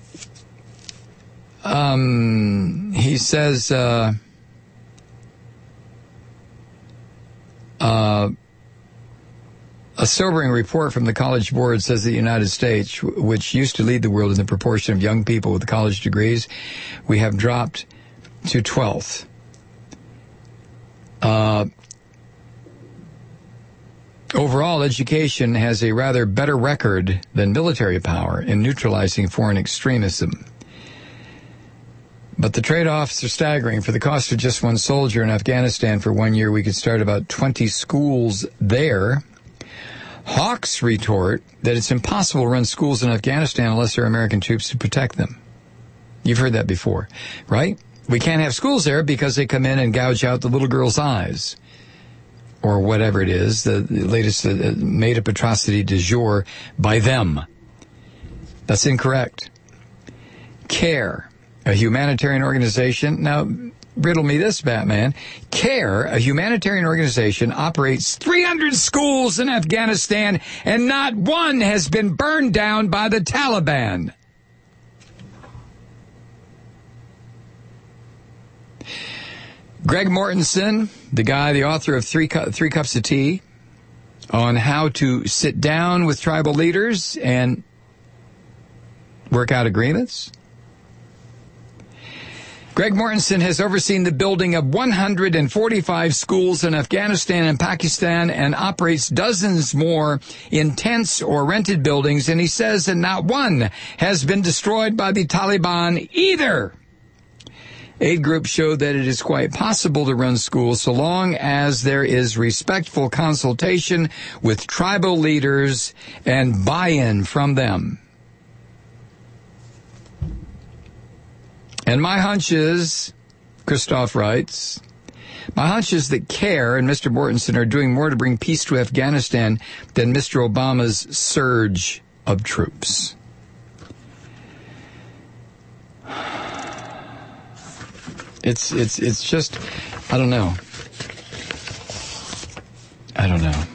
[SPEAKER 1] um, he says, uh, uh, a sobering report from the College Board says the United States, which used to lead the world in the proportion of young people with college degrees, we have dropped to twelfth. Uh, overall, education has a rather better record than military power in neutralizing foreign extremism. But the trade-offs are staggering. For the cost of just one soldier in Afghanistan for one year, we could start about twenty schools there. Hawks retort that it's impossible to run schools in Afghanistan unless there are American troops to protect them. You've heard that before, right? We can't have schools there because they come in and gouge out the little girl's eyes. Or whatever it is, the latest uh, made-up atrocity du jour by them. That's incorrect. CARE, a humanitarian organization. Now, riddle me this, Batman. CARE, a humanitarian organization, operates three hundred schools in Afghanistan, and not one has been burned down by the Taliban. Greg Mortensen, the guy, the author of Three, Cu- Three Cups of Tea, on how to sit down with tribal leaders and work out agreements. Greg Mortensen has overseen the building of one hundred forty-five schools in Afghanistan and Pakistan and operates dozens more in tents or rented buildings, and he says that not one has been destroyed by the Taliban either. Aid groups show that it is quite possible to run schools so long as there is respectful consultation with tribal leaders and buy-in from them. And my hunch is, Christoph writes, my hunch is that CARE and Mister Mortensen are doing more to bring peace to Afghanistan than Mister Obama's surge of troops. It's, it's, it's just, I don't know. I don't know.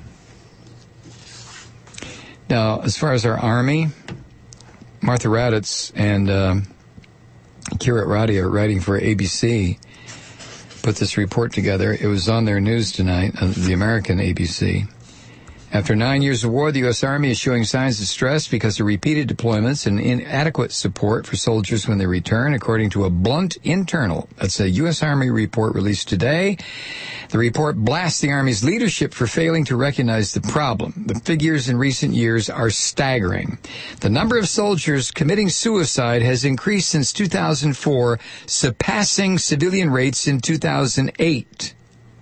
[SPEAKER 1] Now, as far as our Army, Martha Raddatz and, uh, Kirat Radia, writing for A B C, put this report together. It was on their news tonight, uh, the American A B C. After nine years of war, the U S. Army is showing signs of stress because of repeated deployments and inadequate support for soldiers when they return, according to a blunt internal. That's a U S. Army report released today. The report blasts the Army's leadership for failing to recognize the problem. The figures in recent years are staggering. The number of soldiers committing suicide has increased since two thousand four, surpassing civilian rates in two thousand eight.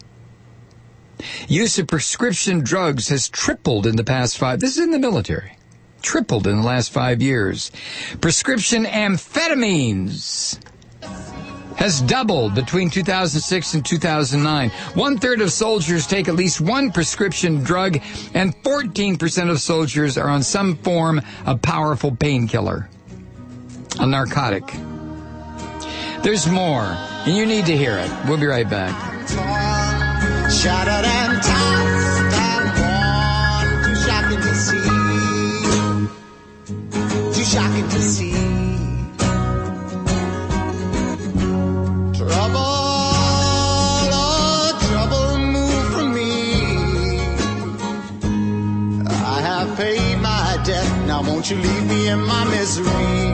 [SPEAKER 1] Use of prescription drugs has tripled in the past five. This is in the military. Tripled in the last five years. Prescription amphetamines has doubled between two thousand six and two thousand nine. One third of soldiers take at least one prescription drug, and fourteen percent of soldiers are on some form of powerful painkiller, a narcotic. There's more, and you need to hear it. We'll be right back.
[SPEAKER 5] Shattered and tossed and worn, too shocking to see, too shocking to see. Trouble, oh, trouble, move from me. I have paid my debt, now won't you leave me in my misery.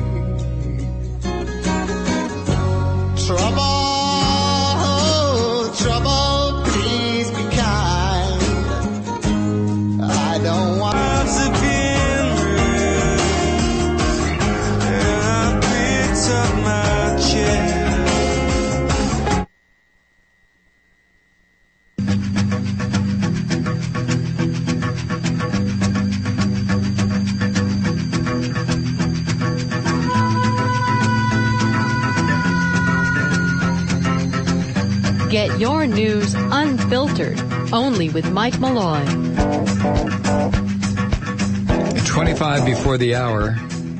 [SPEAKER 5] Trouble, oh, trouble.
[SPEAKER 3] Get your news unfiltered, only with Mike Malloy.
[SPEAKER 1] twenty-five before the hour.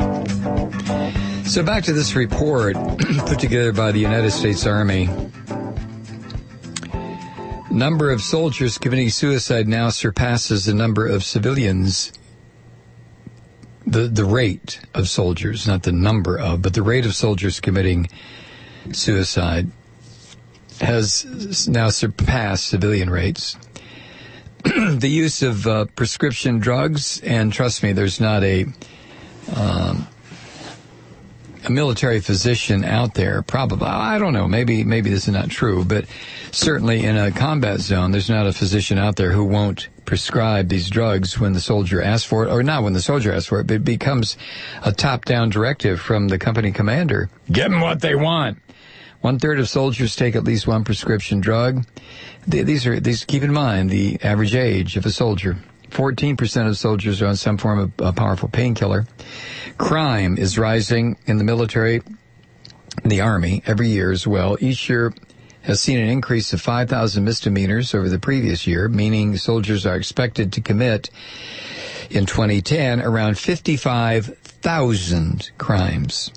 [SPEAKER 1] So back to this report put together by the United States Army. Number of soldiers committing suicide now surpasses the number of civilians. The the rate of soldiers, not the number of, but the rate of soldiers committing suicide has now surpassed civilian rates. The use of uh, prescription drugs, and trust me, there's not a um, a military physician out there, probably, I don't know, maybe maybe this is not true, but certainly in a combat zone, there's not a physician out there who won't prescribe these drugs when the soldier asks for it, or not when the soldier asks for it, but it becomes a top-down directive from the company commander. Give them what they want. One-third of soldiers take at least one prescription drug. These are, these, keep in mind the average age of a soldier. fourteen percent of soldiers are on some form of a powerful painkiller. Crime is rising in the military, in the Army, every year as well. Each year has seen an increase of five thousand misdemeanors over the previous year, meaning soldiers are expected to commit, in twenty ten, around fifty-five thousand crimes.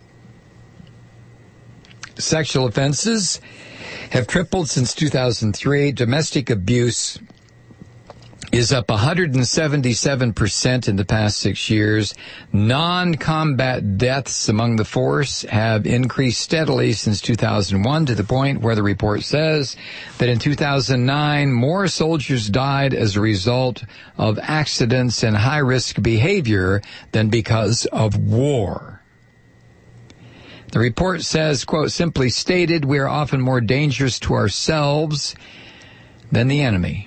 [SPEAKER 1] Sexual offenses have tripled since two thousand three. Domestic abuse is up one hundred seventy-seven percent in the past six years. Non-combat deaths among the force have increased steadily since two thousand one, to the point where the report says that in two thousand nine, more soldiers died as a result of accidents and high-risk behavior than because of war. The report says, quote, simply stated, we are often more dangerous to ourselves than the enemy.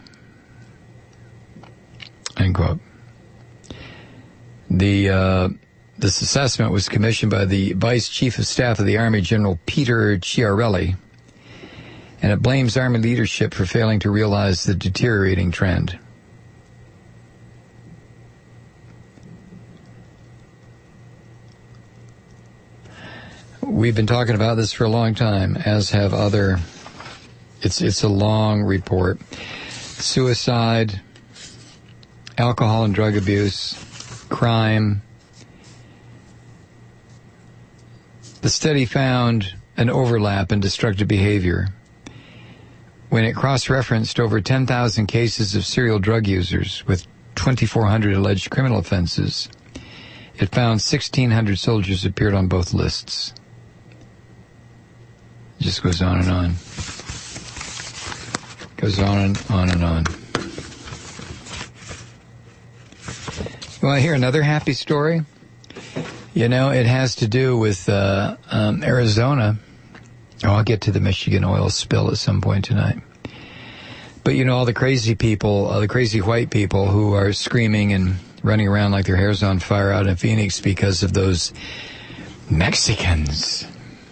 [SPEAKER 1] End quote. The, uh, this assessment was commissioned by the Vice Chief of Staff of the Army, General Peter Chiarelli, and it blames Army leadership for failing to realize the deteriorating trend. We've been talking about this for a long time, as have other. It's it's a long report. Suicide, alcohol and drug abuse, crime. The study found an overlap in destructive behavior when it cross-referenced over ten thousand cases of serial drug users with twenty-four hundred alleged criminal offenses. It found sixteen hundred soldiers appeared on both lists. It just goes on and on. Goes on and on and on. You want to hear another happy story? You know, it has to do with uh, um, Arizona. Oh, I'll get to the Michigan oil spill at some point tonight. But, you know, all the crazy people, all the crazy white people who are screaming and running around like their hair's on fire out in Phoenix because of those Mexicans.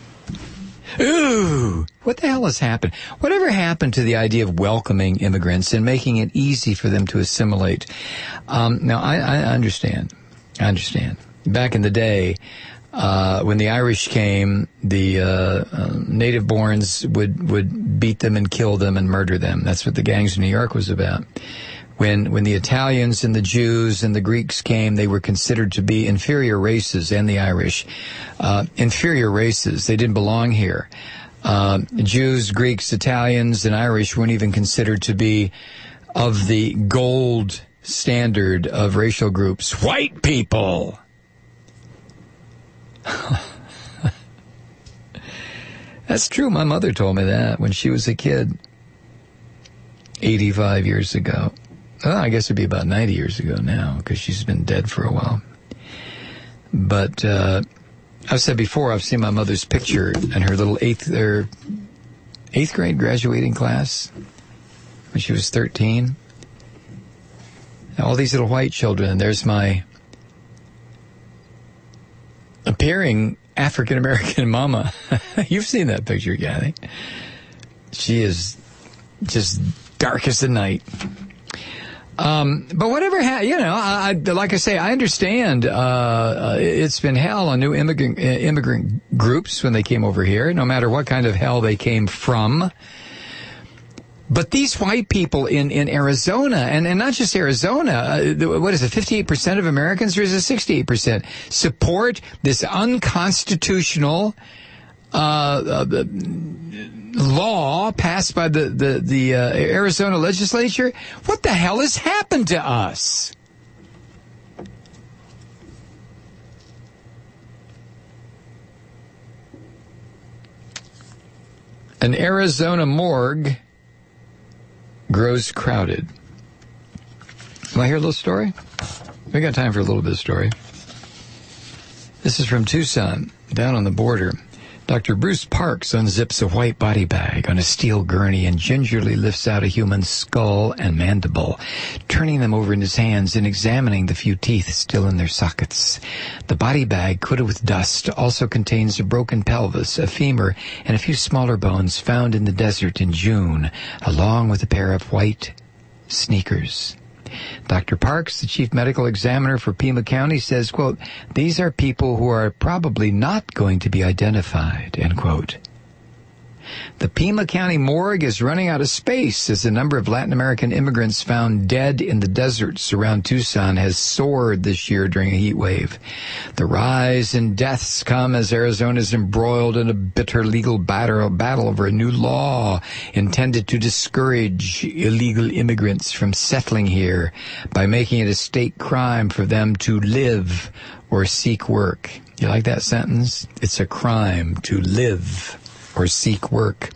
[SPEAKER 1] Ooh, what the hell has happened? Whatever happened to the idea of welcoming immigrants and making it easy for them to assimilate? Um, now, I, I understand. I understand. Back in the day, uh, when the Irish came, the uh, uh, native-borns would, would beat them and kill them and murder them. That's what the gangs in New York was about. When when the Italians and the Jews and the Greeks came, they were considered to be inferior races, and the Irish. Uh, inferior races. They didn't belong here. Uh, Jews, Greeks, Italians, and Irish weren't even considered to be of the gold standard of racial groups. White people! That's true. My mother told me that when she was a kid, eighty-five years ago. Well, I guess it'd be about ninety years ago now, because she's been dead for a while. But uh, I've said before, I've seen my mother's picture in her little eighth, or eighth grade graduating class when she was thirteen. All these little white children, and there's my appearing African-American mama. You've seen that picture, Kathy. She is just dark as the night. Um, but whatever, ha- you know, I, I, like I say, I understand, uh, uh, it's been hell on new immigrant, uh, immigrant groups when they came over here, no matter what kind of hell they came from. But these white people in, in Arizona, and, and not just Arizona, uh, what is it, fifty-eight percent of Americans, or is it sixty-eight percent, support this unconstitutional, uh, uh, law passed by the, the, the uh, Arizona legislature. What the hell has happened to us? An Arizona morgue grows crowded. Want to hear a little story? We got time for a little bit of story. This is from Tucson, down on the border. Doctor Bruce Parks unzips a white body bag on a steel gurney and gingerly lifts out a human skull and mandible, turning them over in his hands and examining the few teeth still in their sockets. The body bag, coated with dust, also contains a broken pelvis, a femur, and a few smaller bones found in the desert in June, along with a pair of white sneakers. Doctor Parks, the chief medical examiner for Pima County, says, quote, "These are people who are probably not going to be identified," end quote. The Pima County morgue is running out of space as the number of Latin American immigrants found dead in the deserts around Tucson has soared this year during a heat wave. The rise in deaths come as Arizona is embroiled in a bitter legal battle, battle over a new law intended to discourage illegal immigrants from settling here by making it a state crime for them to live or seek work. You like that sentence? It's a crime to live or seek work.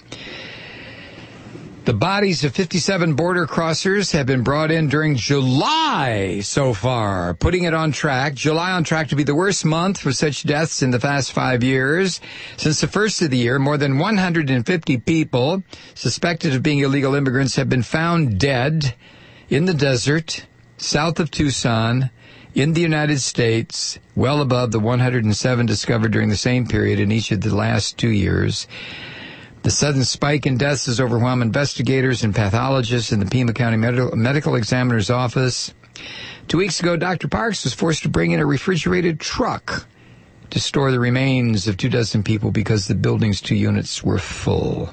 [SPEAKER 1] The bodies of fifty-seven border crossers have been brought in during July so far, putting it on track. July on track to be the worst month for such deaths in the past five years. Since the first of the year, more than one hundred fifty people suspected of being illegal immigrants have been found dead in the desert south of Tucson in the United States, well above the one hundred seven discovered during the same period in each of the last two years. The sudden spike in deaths has overwhelmed investigators and pathologists in the Pima County Medical, Medical Examiner's Office. Two weeks ago, Doctor Parks was forced to bring in a refrigerated truck to store the remains of two dozen people because the building's two units were full.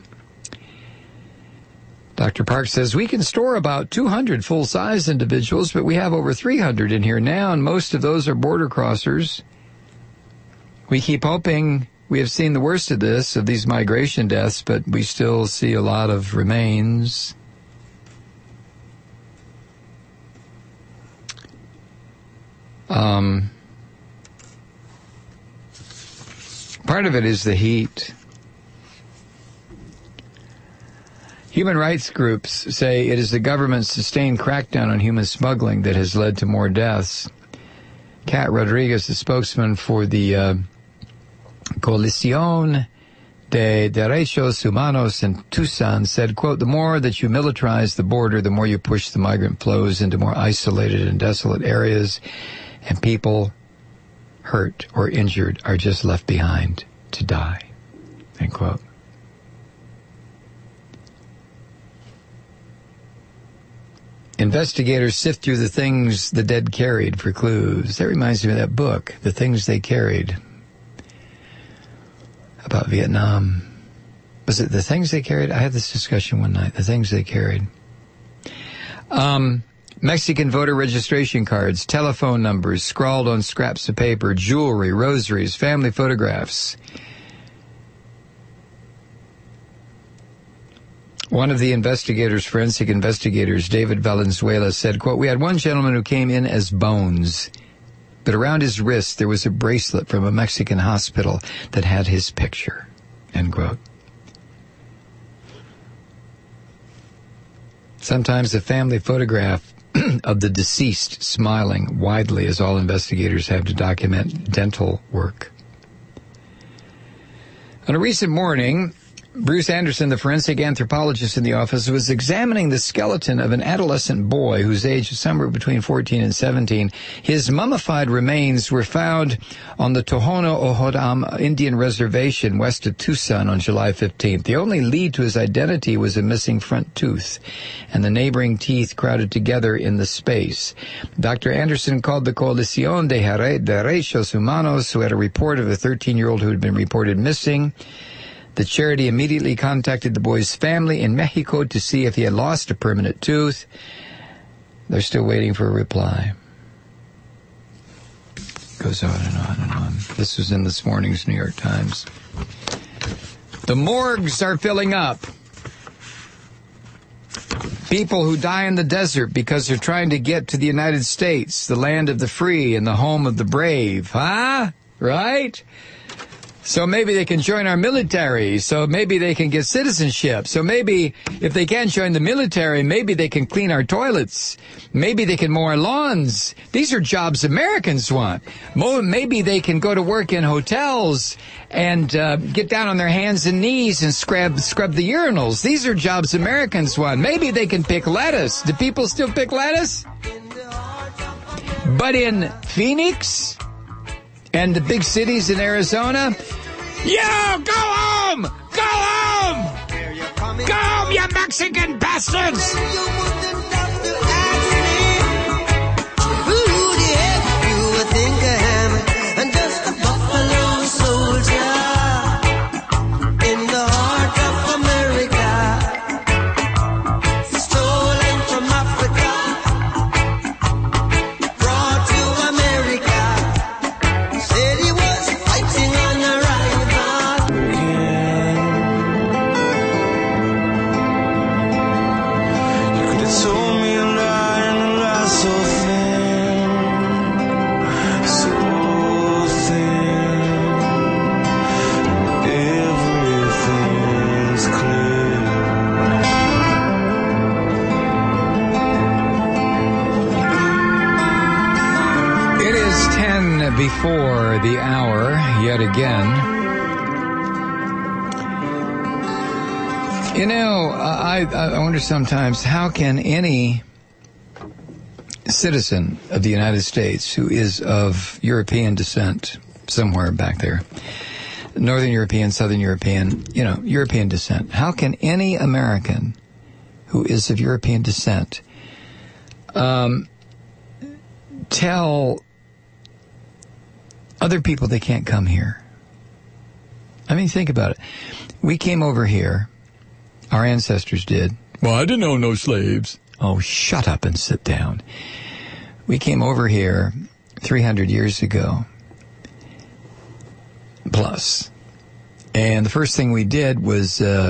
[SPEAKER 1] Doctor Parks says, "We can store about two hundred full-size individuals, but we have over three hundred in here now, and most of those are border crossers. We keep hoping we have seen the worst of this, of these migration deaths, but we still see a lot of remains." Um, part of it is the heat. Human rights groups say it is the government's sustained crackdown on human smuggling that has led to more deaths. Kat Rodriguez, the spokesman for the uh, Coalición de Derechos Humanos in Tucson, said, quote, "The more that you militarize the border, the more you push the migrant flows into more isolated and desolate areas, and people hurt or injured are just left behind to die," end quote. Investigators sift through the things the dead carried for clues. That reminds me of that book, The Things They Carried, about Vietnam. Was it The Things They Carried? I had this discussion one night, The Things They Carried. Um, Mexican voter registration cards, telephone numbers scrawled on scraps of paper, jewelry, rosaries, family photographs. One of the investigators, forensic investigators, David Valenzuela, said, quote, "We had one gentleman who came in as bones, but around his wrist there was a bracelet from a Mexican hospital that had his picture," end quote. Sometimes a family photograph of the deceased smiling widely is all investigators have to document dental work. On a recent morning, Bruce Anderson, the forensic anthropologist in the office, was examining the skeleton of an adolescent boy whose age was somewhere between fourteen and seventeen. His mummified remains were found on the Tohono O'odham Indian Reservation west of Tucson on July fifteenth. The only lead to his identity was a missing front tooth, and the neighboring teeth crowded together in the space. Doctor Anderson called the Coalición de Derechos Humanos, who had a report of a thirteen-year-old who had been reported missing. The charity immediately contacted the boy's family in Mexico to see if he had lost a permanent tooth. They're still waiting for a reply. Goes on and on and on. This was in this morning's New York Times. The morgues are filling up. People who die in the desert because they're trying to get to the United States, the land of the free and the home of the brave. Huh? Right? So maybe they can join our military. So maybe they can get citizenship. So maybe if they can't join the military, maybe they can clean our toilets. Maybe they can mow our lawns. These are jobs Americans want. Maybe they can go to work in hotels and uh, get down on their hands and knees and scrub, scrub the urinals. These are jobs Americans want. Maybe they can pick lettuce. Do people still pick lettuce? But in Phoenix and the big cities in Arizona, yo, go home! Go home! Go home, you Mexican bastards! Before the hour, yet again. You know, I, I wonder sometimes, how can any citizen of the United States who is of European descent, somewhere back there, Northern European, Southern European, you know, European descent, how can any American who is of European descent um, tell other people they can't come here? I mean, think about it. We came over here. Our ancestors did. Well, I didn't own no slaves. Oh, shut up and sit down. We came over here three hundred years ago. Plus. And the first thing we did was uh,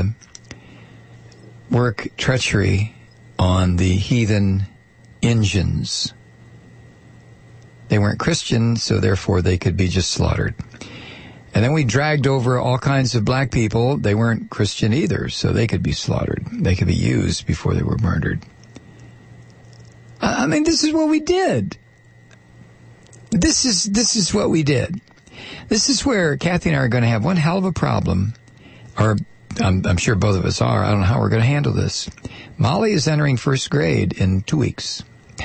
[SPEAKER 1] work treachery on the heathen Indians. They weren't Christian, so therefore they could be just slaughtered. And then we dragged over all kinds of black people. They weren't Christian either, so they could be slaughtered. They could be used before they were murdered. I mean, this is what we did. This is this is what we did. This is where Kathy and I are going to have one hell of a problem, or I'm, I'm sure both of us are. I don't know how we're going to handle this. Molly is entering first grade in two weeks.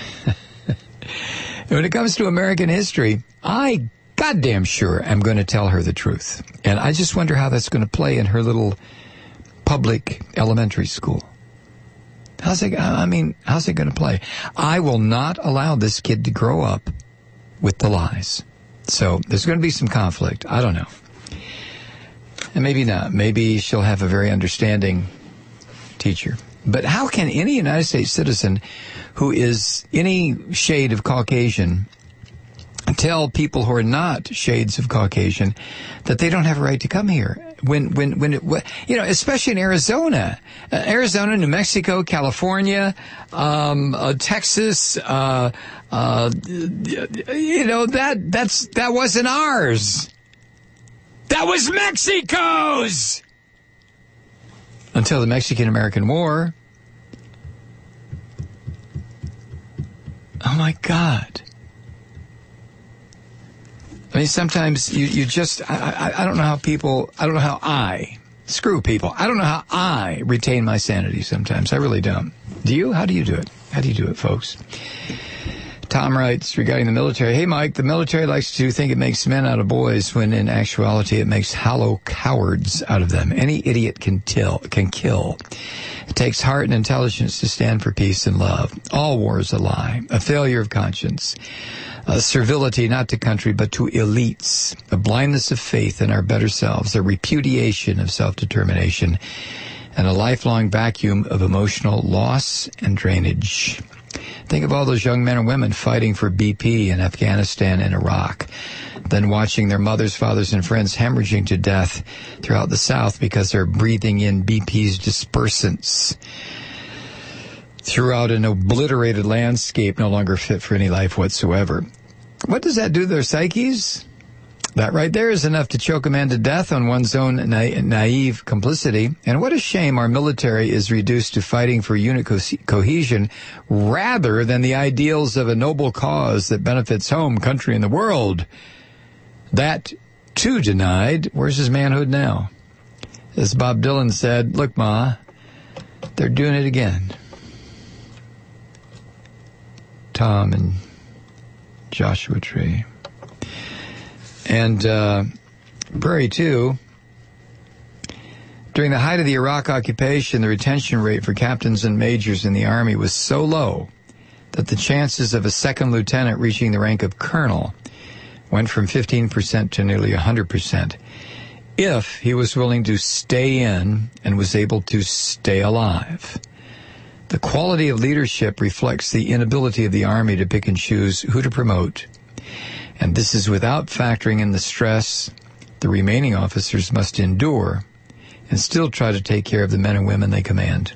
[SPEAKER 1] When it comes to American history, I goddamn sure am going to tell her the truth. And I just wonder how that's going to play in her little public elementary school. How's it, I mean, how's it going to play? I will not allow this kid to grow up with the lies. So there's going to be some conflict. I don't know. And maybe not. Maybe she'll have a very understanding teacher. But how can any United States citizen who is any shade of Caucasian tell people who are not shades of Caucasian that they don't have a right to come here? When, when, when, it, you know, especially in Arizona, uh, Arizona, New Mexico, California, um, uh, Texas, uh, uh, you know, that, that's, that wasn't ours. That was Mexico's! Until the Mexican-American War. Oh, my God. I mean, sometimes you, you just, I, I, I don't know how people, I don't know how I, screw people, I don't know how I retain my sanity sometimes. I really don't. Do you? How do you do it? How do you do it, folks? Tom writes regarding the military, hey, Mike, the military likes to think it makes men out of boys when in actuality it makes hollow cowards out of them. Any idiot can, till, can kill. It takes heart and intelligence to stand for peace and love. All war is a lie, a failure of conscience, a servility not to country but to elites, a blindness of faith in our better selves, a repudiation of self-determination, and a lifelong vacuum of emotional loss and drainage. Think of all those young men and women fighting for B P in Afghanistan and Iraq. than watching their mothers, fathers, and friends hemorrhaging to death throughout the South because they're breathing in B P's dispersants throughout an obliterated landscape no longer fit for any life whatsoever. What does that do to their psyches? That right there is enough to choke a man to death on one's own na- naive complicity. And what a shame our military is reduced to fighting for unit co- cohesion rather than the ideals of a noble cause that benefits home, country, and the world. That, too, denied. Where's his manhood now? As Bob Dylan said, look, Ma, they're doing it again. Tom and Joshua Tree. And uh, Prairie two, during the height of the Iraq occupation, the retention rate for captains and majors in the Army was so low that the chances of a second lieutenant reaching the rank of colonel went from fifteen percent to nearly one hundred percent if he was willing to stay in and was able to stay alive. The quality of leadership reflects the inability of the Army to pick and choose who to promote. And this is without factoring in the stress the remaining officers must endure and still try to take care of the men and women they command.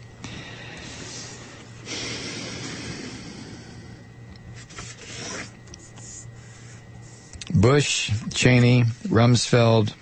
[SPEAKER 1] Bush, Cheney, Rumsfeld,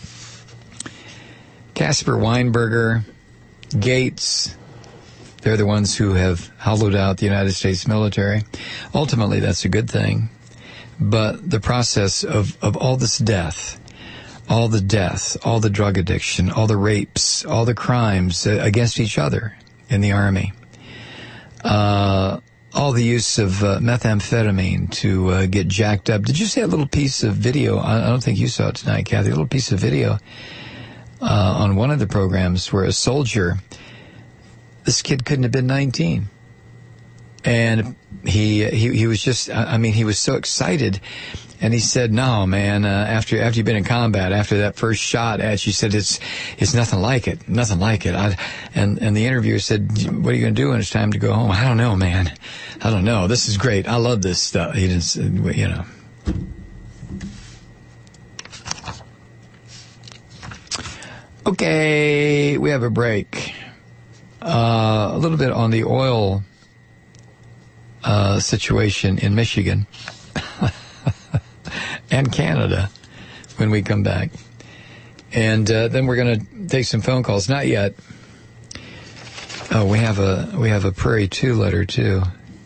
[SPEAKER 1] Caspar Weinberger, Gates, they're the ones who have hollowed out the United States military. Ultimately, that's a good thing. But the process of, of all this death, all the death, all the drug addiction, all the rapes, all the crimes against each other in the Army, uh, all the use of uh, methamphetamine to uh, get jacked up. Did you see that little piece of video? I, I don't think you saw it tonight, Kathy. A little piece of video uh, on one of the programs where a soldier, this kid couldn't have been nineteen. And he, he, he was just, I mean, he was so excited. And he said, no, man, uh, after, after you've been in combat, after that first shot at you, said, it's, it's nothing like it, nothing like it. I, and, and the interviewer said, what are you going to do when it's time to go home? I don't know, man. I don't know. This is great. I love this stuff. He didn't, you know. Okay, we have a break. Uh, a little bit on the oil Uh, situation in Michigan and Canada when we come back. And uh, then we're going to take some phone calls. Not yet. Oh, we have a we have a Prairie two letter, too.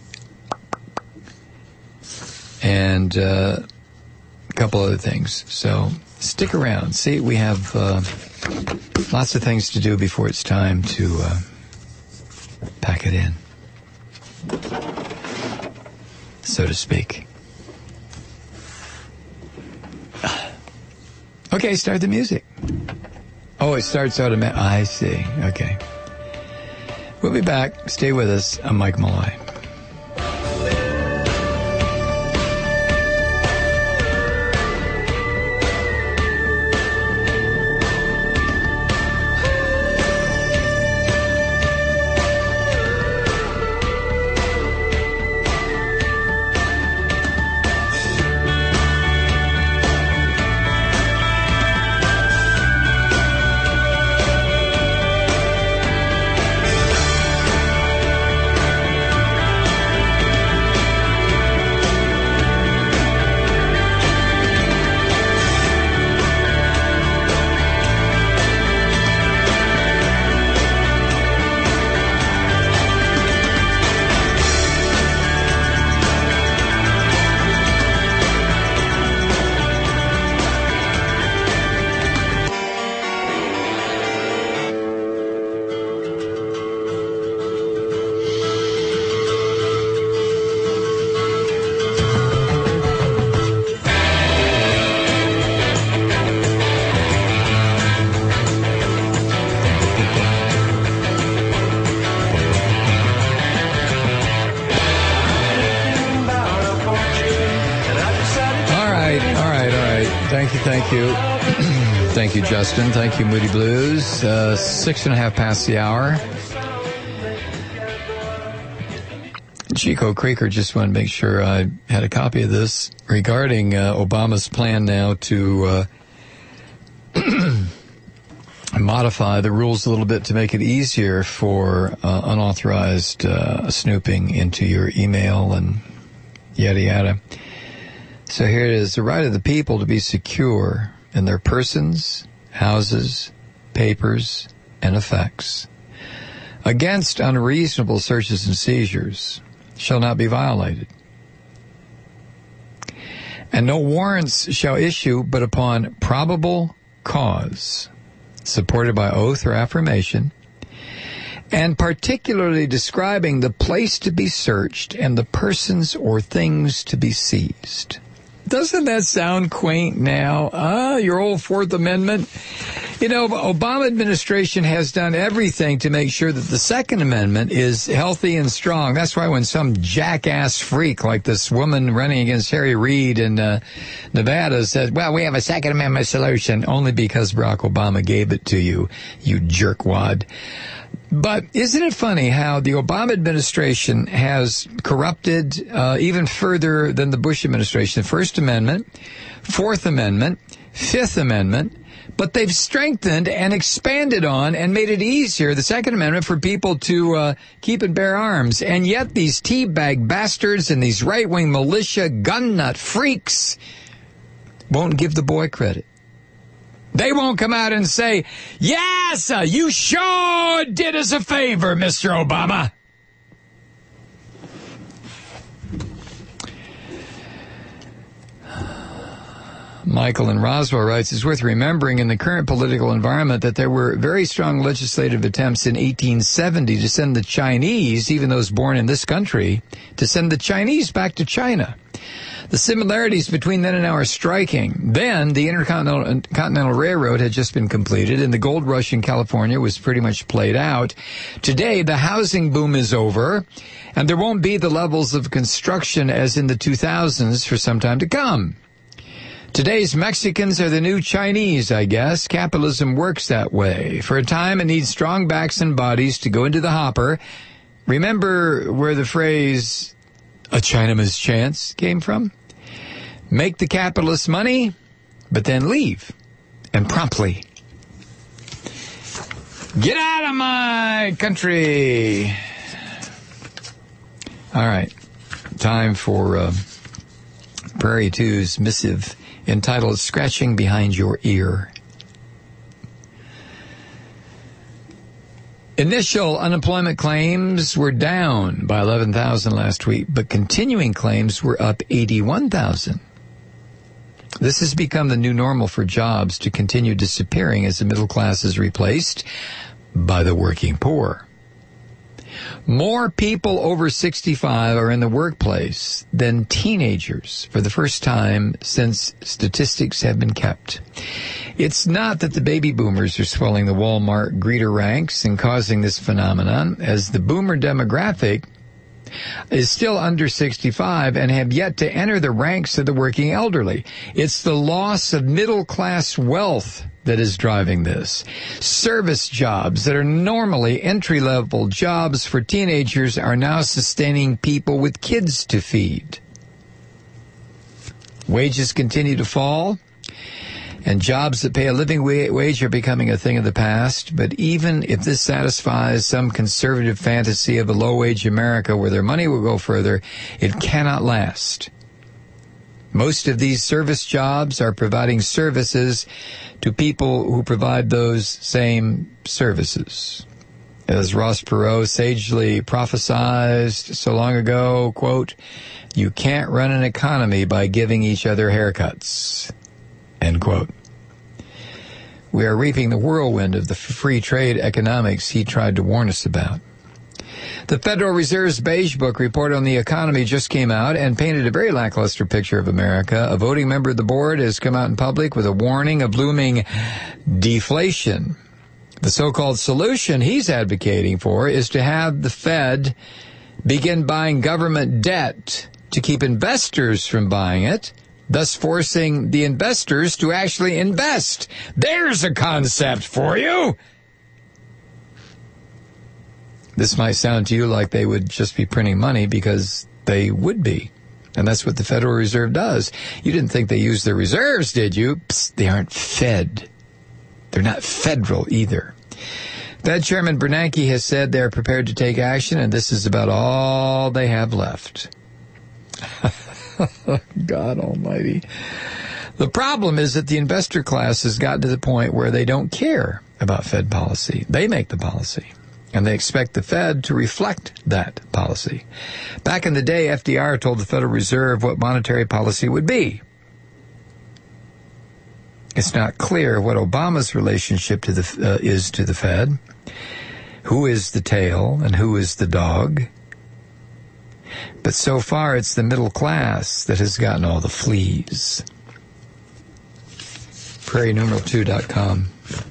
[SPEAKER 1] And uh, a couple other things. So stick around. See, we have uh, lots of things to do before it's time to uh, pack it in, so to speak. Okay, start the music. Oh, it starts automatic. I see. Okay. We'll be back. Stay with us. I'm Mike Malloy. Thank you, Justin. Thank you, Moody Blues. Uh, six and a half past the hour. Chico Creeker just wanted to make sure I had a copy of this regarding uh, Obama's plan now to uh, modify the rules a little bit to make it easier for uh, unauthorized uh, snooping into your email and yada yada. So here it is. The right of the people to be secure in their persons, houses, papers, and effects against unreasonable searches and seizures shall not be violated. And no warrants shall issue but upon probable cause, supported by oath or affirmation, and particularly describing the place to be searched and the persons or things to be seized. Doesn't that sound quaint now? Ah, your old Fourth Amendment. You know, Obama administration has done everything to make sure that the Second Amendment is healthy and strong. That's why when some jackass freak like this woman running against Harry Reid in uh, Nevada said, well, we have a Second Amendment solution, only because Barack Obama gave it to you, you jerkwad. But isn't it funny how the Obama administration has corrupted uh, even further than the Bush administration? The First Amendment, Fourth Amendment, Fifth Amendment, but they've strengthened and expanded on and made it easier, the Second Amendment, for people to uh, keep and bear arms. And yet these teabag bastards and these right-wing militia gun nut freaks won't give the boy credit. They won't come out and say, yes, uh, you sure did us a favor, Mister Obama. Michael in Roswell writes, it's worth remembering in the current political environment that there were very strong legislative attempts in eighteen seventy to send the Chinese, even those born in this country, to send the Chinese back to China. The similarities between then and now are striking. Then, the Intercontinental Continental Railroad had just been completed, and the gold rush in California was pretty much played out. Today, the housing boom is over, and there won't be the levels of construction as in the two thousands for some time to come. Today's Mexicans are the new Chinese, I guess. Capitalism works that way. For a time, it needs strong backs and bodies to go into the hopper. Remember where the phrase, a Chinaman's chance, came from? Make the capitalists money, but then leave, and promptly. Get out of my country! All right, time for uh, Prairie two's missive entitled Scratching Behind Your Ear. Initial unemployment claims were down by eleven thousand last week, but continuing claims were up eighty-one thousand. This has become the new normal for jobs to continue disappearing as the middle class is replaced by the working poor. More people over sixty-five are in the workplace than teenagers for the first time since statistics have been kept. It's not that the baby boomers are swelling the Walmart greeter ranks and causing this phenomenon, as the boomer demographic is still under sixty-five and have yet to enter the ranks of the working elderly. It's the loss of middle-class wealth that is driving this. Service jobs that are normally entry-level jobs for teenagers are now sustaining people with kids to feed. Wages continue to fall, and jobs that pay a living wage are becoming a thing of the past. But even if this satisfies some conservative fantasy of a low-wage America where their money will go further, it cannot last. Most of these service jobs are providing services to people who provide those same services. As Ross Perot sagely prophesied so long ago, quote, you can't run an economy by giving each other haircuts, end quote. We are reaping the whirlwind of the free trade economics he tried to warn us about. The Federal Reserve's Beige Book report on the economy just came out and painted a very lackluster picture of America. A voting member of the board has come out in public with a warning of looming deflation. The so-called solution he's advocating for is to have the Fed begin buying government debt to keep investors from buying it, thus forcing the investors to actually invest. There's a concept for you! This might sound to you like they would just be printing money, because they would be. And that's what the Federal Reserve does. You didn't think they used their reserves, did you? Psst, they aren't Fed. They're not federal either. Fed Chairman Bernanke has said they're prepared to take action, and this is about all they have left. God almighty. The problem is that the investor class has gotten to the point where they don't care about Fed policy. They make the policy, and they expect the Fed to reflect that policy. Back in the day, F D R told the Federal Reserve what monetary policy would be. It's not clear what Obama's relationship to the uh, is to the Fed. Who is the tail and who is the dog? But so far, it's the middle class that has gotten all the fleas. prairie numeral two dot com.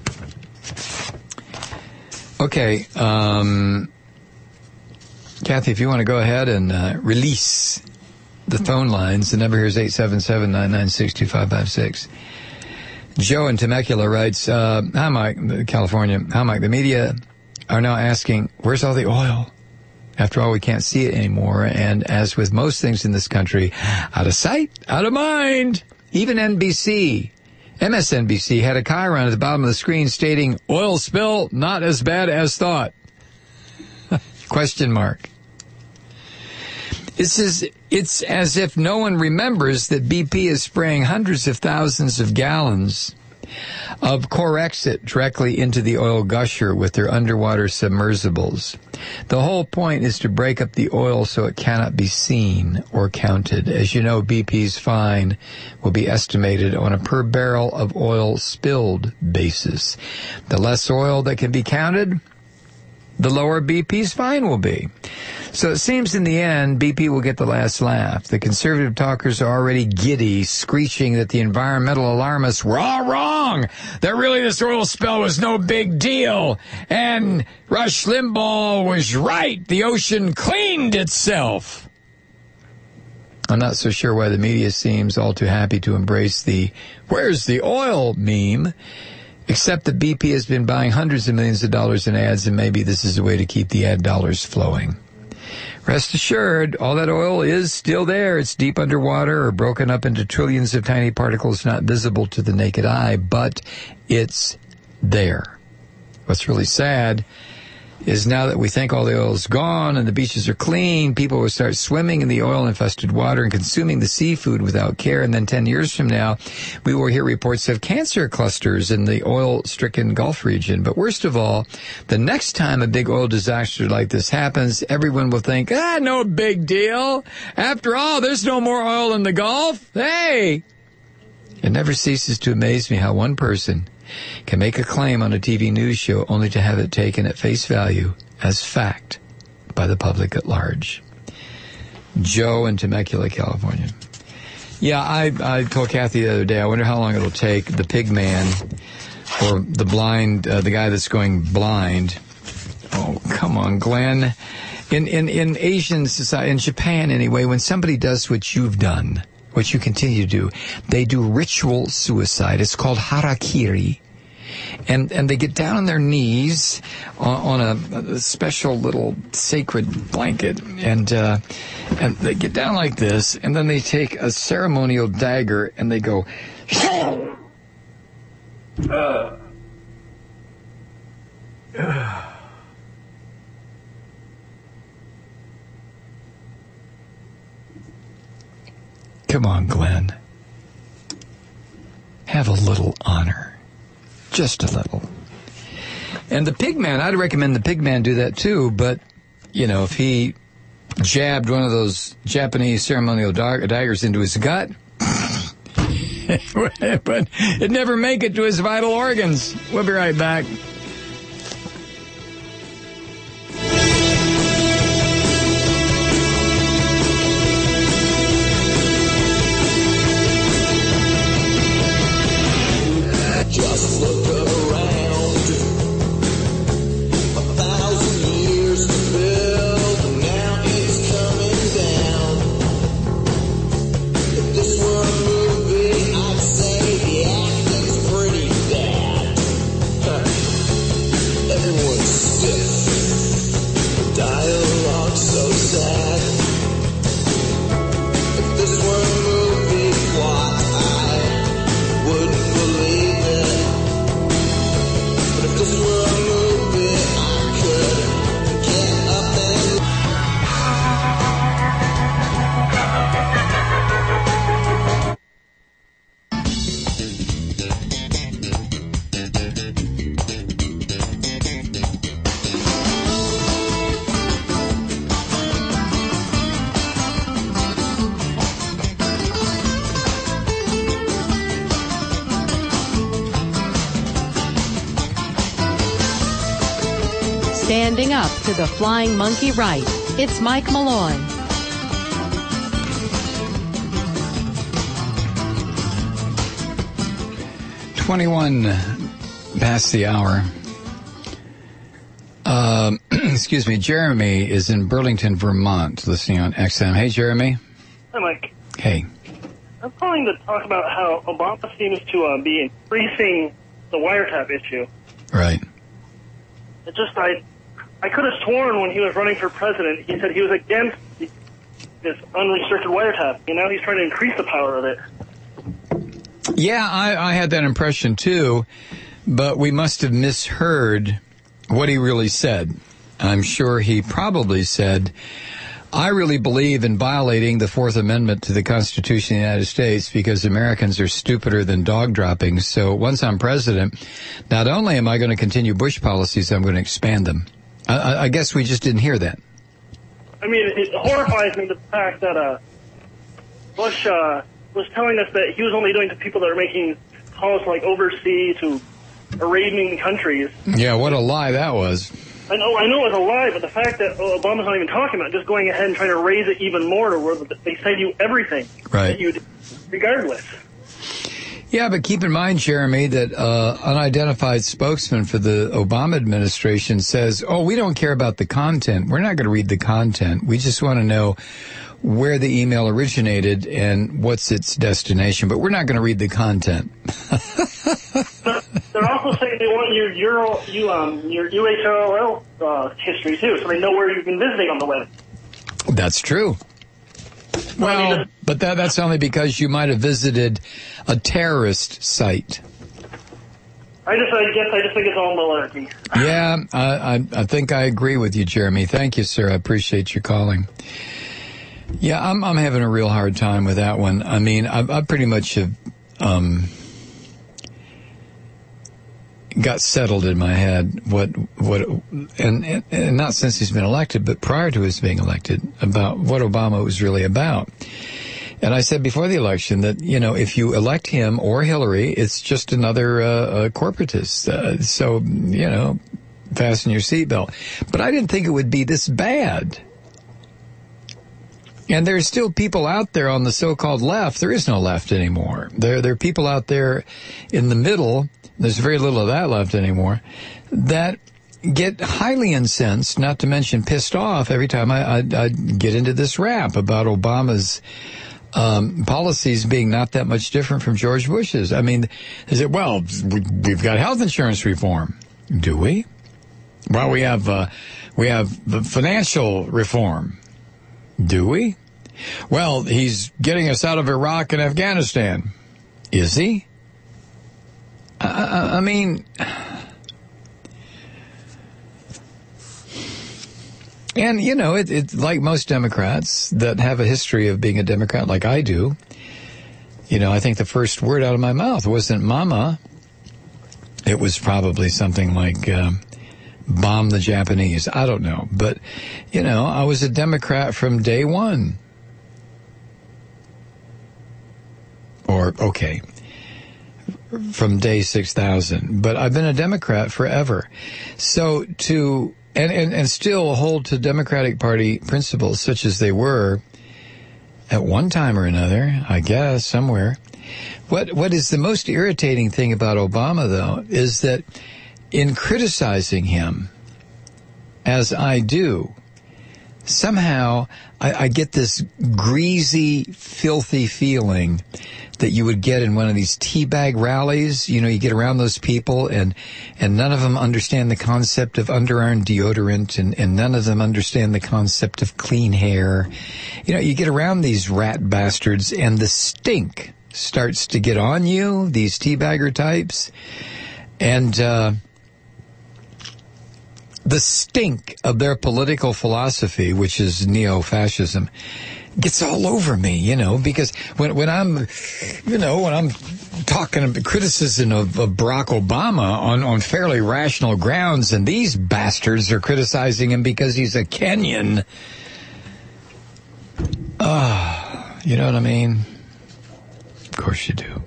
[SPEAKER 1] Okay, um, Kathy, if you want to go ahead and uh, release the phone lines, the number here is eight seven seven, nine nine six, two five five six. Joe in Temecula writes, uh, hi, Mike, California. Hi, Mike. The media are now asking, where's all the oil? After all, we can't see it anymore. And as with most things in this country, out of sight, out of mind. Even N B C, M S N B C had a chyron at the bottom of the screen stating, oil spill not as bad as thought. Question mark. It's as, it's as if no one remembers that B P is spraying hundreds of thousands of gallons of Corexit directly into the oil gusher with their underwater submersibles. The whole point is to break up the oil so it cannot be seen or counted. As you know, B P's fine will be estimated on a per barrel of oil spilled basis. The less oil that can be counted, the lower B P's fine will be. So it seems in the end, B P will get the last laugh. The conservative talkers are already giddy, screeching that the environmental alarmists were all wrong, that really this oil spill was no big deal, and Rush Limbaugh was right. The ocean cleaned itself. I'm not so sure why the media seems all too happy to embrace the "where's the oil" meme, except that B P has been buying hundreds of millions of dollars in ads, and maybe this is a way to keep the ad dollars flowing. Rest assured, all that oil is still there. It's deep underwater or broken up into trillions of tiny particles not visible to the naked eye, but it's there. What's really sad is now that we think all the oil is gone and the beaches are clean, people will start swimming in the oil-infested water and consuming the seafood without care. And then ten years from now, we will hear reports of cancer clusters in the oil-stricken Gulf region. But worst of all, the next time a big oil disaster like this happens, everyone will think, ah, no big deal. After all, there's no more oil in the Gulf. Hey! It never ceases to amaze me how one person can make a claim on a T V news show only to have it taken at face value as fact by the public at large. Joe in Temecula, California. Yeah, I, I told Kathy the other day, I wonder how long it'll take the pig man or the blind, uh, the guy that's going blind. Oh, come on, Glenn. In, in, in Asian society, in Japan anyway, when somebody does what you've done, what you continue to do, they do ritual suicide. It's called harakiri. And and they get down on their knees on, on a, a special little sacred blanket, and uh, and they get down like this, and then they take a ceremonial dagger and they go. Uh, uh. Come on, Glenn. Have a little honor. Just a little. And the pig man, I'd recommend the pig man do that too, but, you know, if he jabbed one of those Japanese ceremonial dag- daggers into his gut, but it'd never make it to his vital organs. We'll be right back.
[SPEAKER 6] Just look around. A thousand years to build, and now it's coming down. If this were a movie, I'd say the acting's pretty bad.
[SPEAKER 3] standing up to the flying monkey right. It's Mike Malloy.
[SPEAKER 1] twenty-one past the hour. Um, excuse me. Jeremy is in Burlington, Vermont, listening on X M. Hey, Jeremy.
[SPEAKER 7] Hi, Mike.
[SPEAKER 1] Hey.
[SPEAKER 7] I'm calling to talk about how Obama seems to uh, be increasing the wiretap issue.
[SPEAKER 1] Right.
[SPEAKER 7] It just, I, I could have sworn when he was running for president, he said he was against this unrestricted wiretap. You know, he's trying to increase the power of it.
[SPEAKER 1] Yeah, I, I had that impression too, but we must have misheard what he really said. I'm sure he probably said, I really believe in violating the Fourth Amendment to the Constitution of the United States because Americans are stupider than dog droppings. So once I'm president, not only am I going to continue Bush policies, I'm going to expand them. I, I guess we just didn't hear that.
[SPEAKER 7] I mean, it horrifies me the fact that uh, Bush uh, was telling us that he was only doing to people that are making calls like overseas to Arabian countries.
[SPEAKER 1] Yeah, what a lie that was.
[SPEAKER 7] I know, I know it's a lie, but the fact that Obama's not even talking about it, just going ahead and trying to raise it even more to where they send you everything
[SPEAKER 1] right.
[SPEAKER 7] that you regardless.
[SPEAKER 1] Yeah, but keep in mind, Jeremy, that uh, unidentified spokesman for the Obama administration says, oh, we don't care about the content. We're not going to read the content. We just want to know where the email originated and what's its destination, but we're not going to read the content.
[SPEAKER 7] They're also saying they want your Euro, you, um, your U H O L uh, history, too, so they know where you've been visiting on the web.
[SPEAKER 1] That's true. Well, but that, that's only because you might have visited a terrorist site.
[SPEAKER 7] I just, I guess, I just think it's all malarkey.
[SPEAKER 1] Yeah, I, I, I think I agree with you, Jeremy. Thank you, sir. I appreciate your calling. Yeah, I'm, I'm having a real hard time with that one. I mean, I, I pretty much have, um, got settled in my head what, what, and, and not since he's been elected, but prior to his being elected, about what Obama was really about. And I said before the election that, you know, if you elect him or Hillary, it's just another uh, uh, corporatist. Uh, so, you know, fasten your seatbelt. But I didn't think it would be this bad. And there's still people out there on the so-called left. There is no left anymore. There, there are people out there in the middle. There's very little of that left anymore, that get highly incensed, not to mention pissed off, every time I, I, I get into this rap about Obama's um, policies being not that much different from George Bush's. I mean, they say, well, we, we've got health insurance reform. Do we? Well, we have uh, we have the financial reform. Do we? Well, he's getting us out of Iraq and Afghanistan. Is he? I, I mean, and, you know, it, it, like most Democrats that have a history of being a Democrat like I do, you know, I think the first word out of my mouth wasn't mama. It was probably something like um, bomb the Japanese. I don't know. But, you know, I was a Democrat from day one. Or, okay. From day six thousand. But I've been a Democrat forever. So to, and, and, and still hold to Democratic Party principles such as they were at one time or another, I guess, somewhere. What, what is the most irritating thing about Obama, though, is that in criticizing him, as I do, somehow I, I get this greasy, filthy feeling that you would get in one of these teabag rallies. You know, you get around those people and, and none of them understand the concept of underarm deodorant and, and none of them understand the concept of clean hair. You know, you get around these rat bastards and the stink starts to get on you, these teabagger types. And, uh, the stink of their political philosophy, which is neo-fascism, gets all over me, you know, because when when I'm, you know, when I'm talking about criticism of, of Barack Obama on, on fairly rational grounds, and these bastards are criticizing him because he's a Kenyan. Ah, uh, you know what I mean? Of course you do.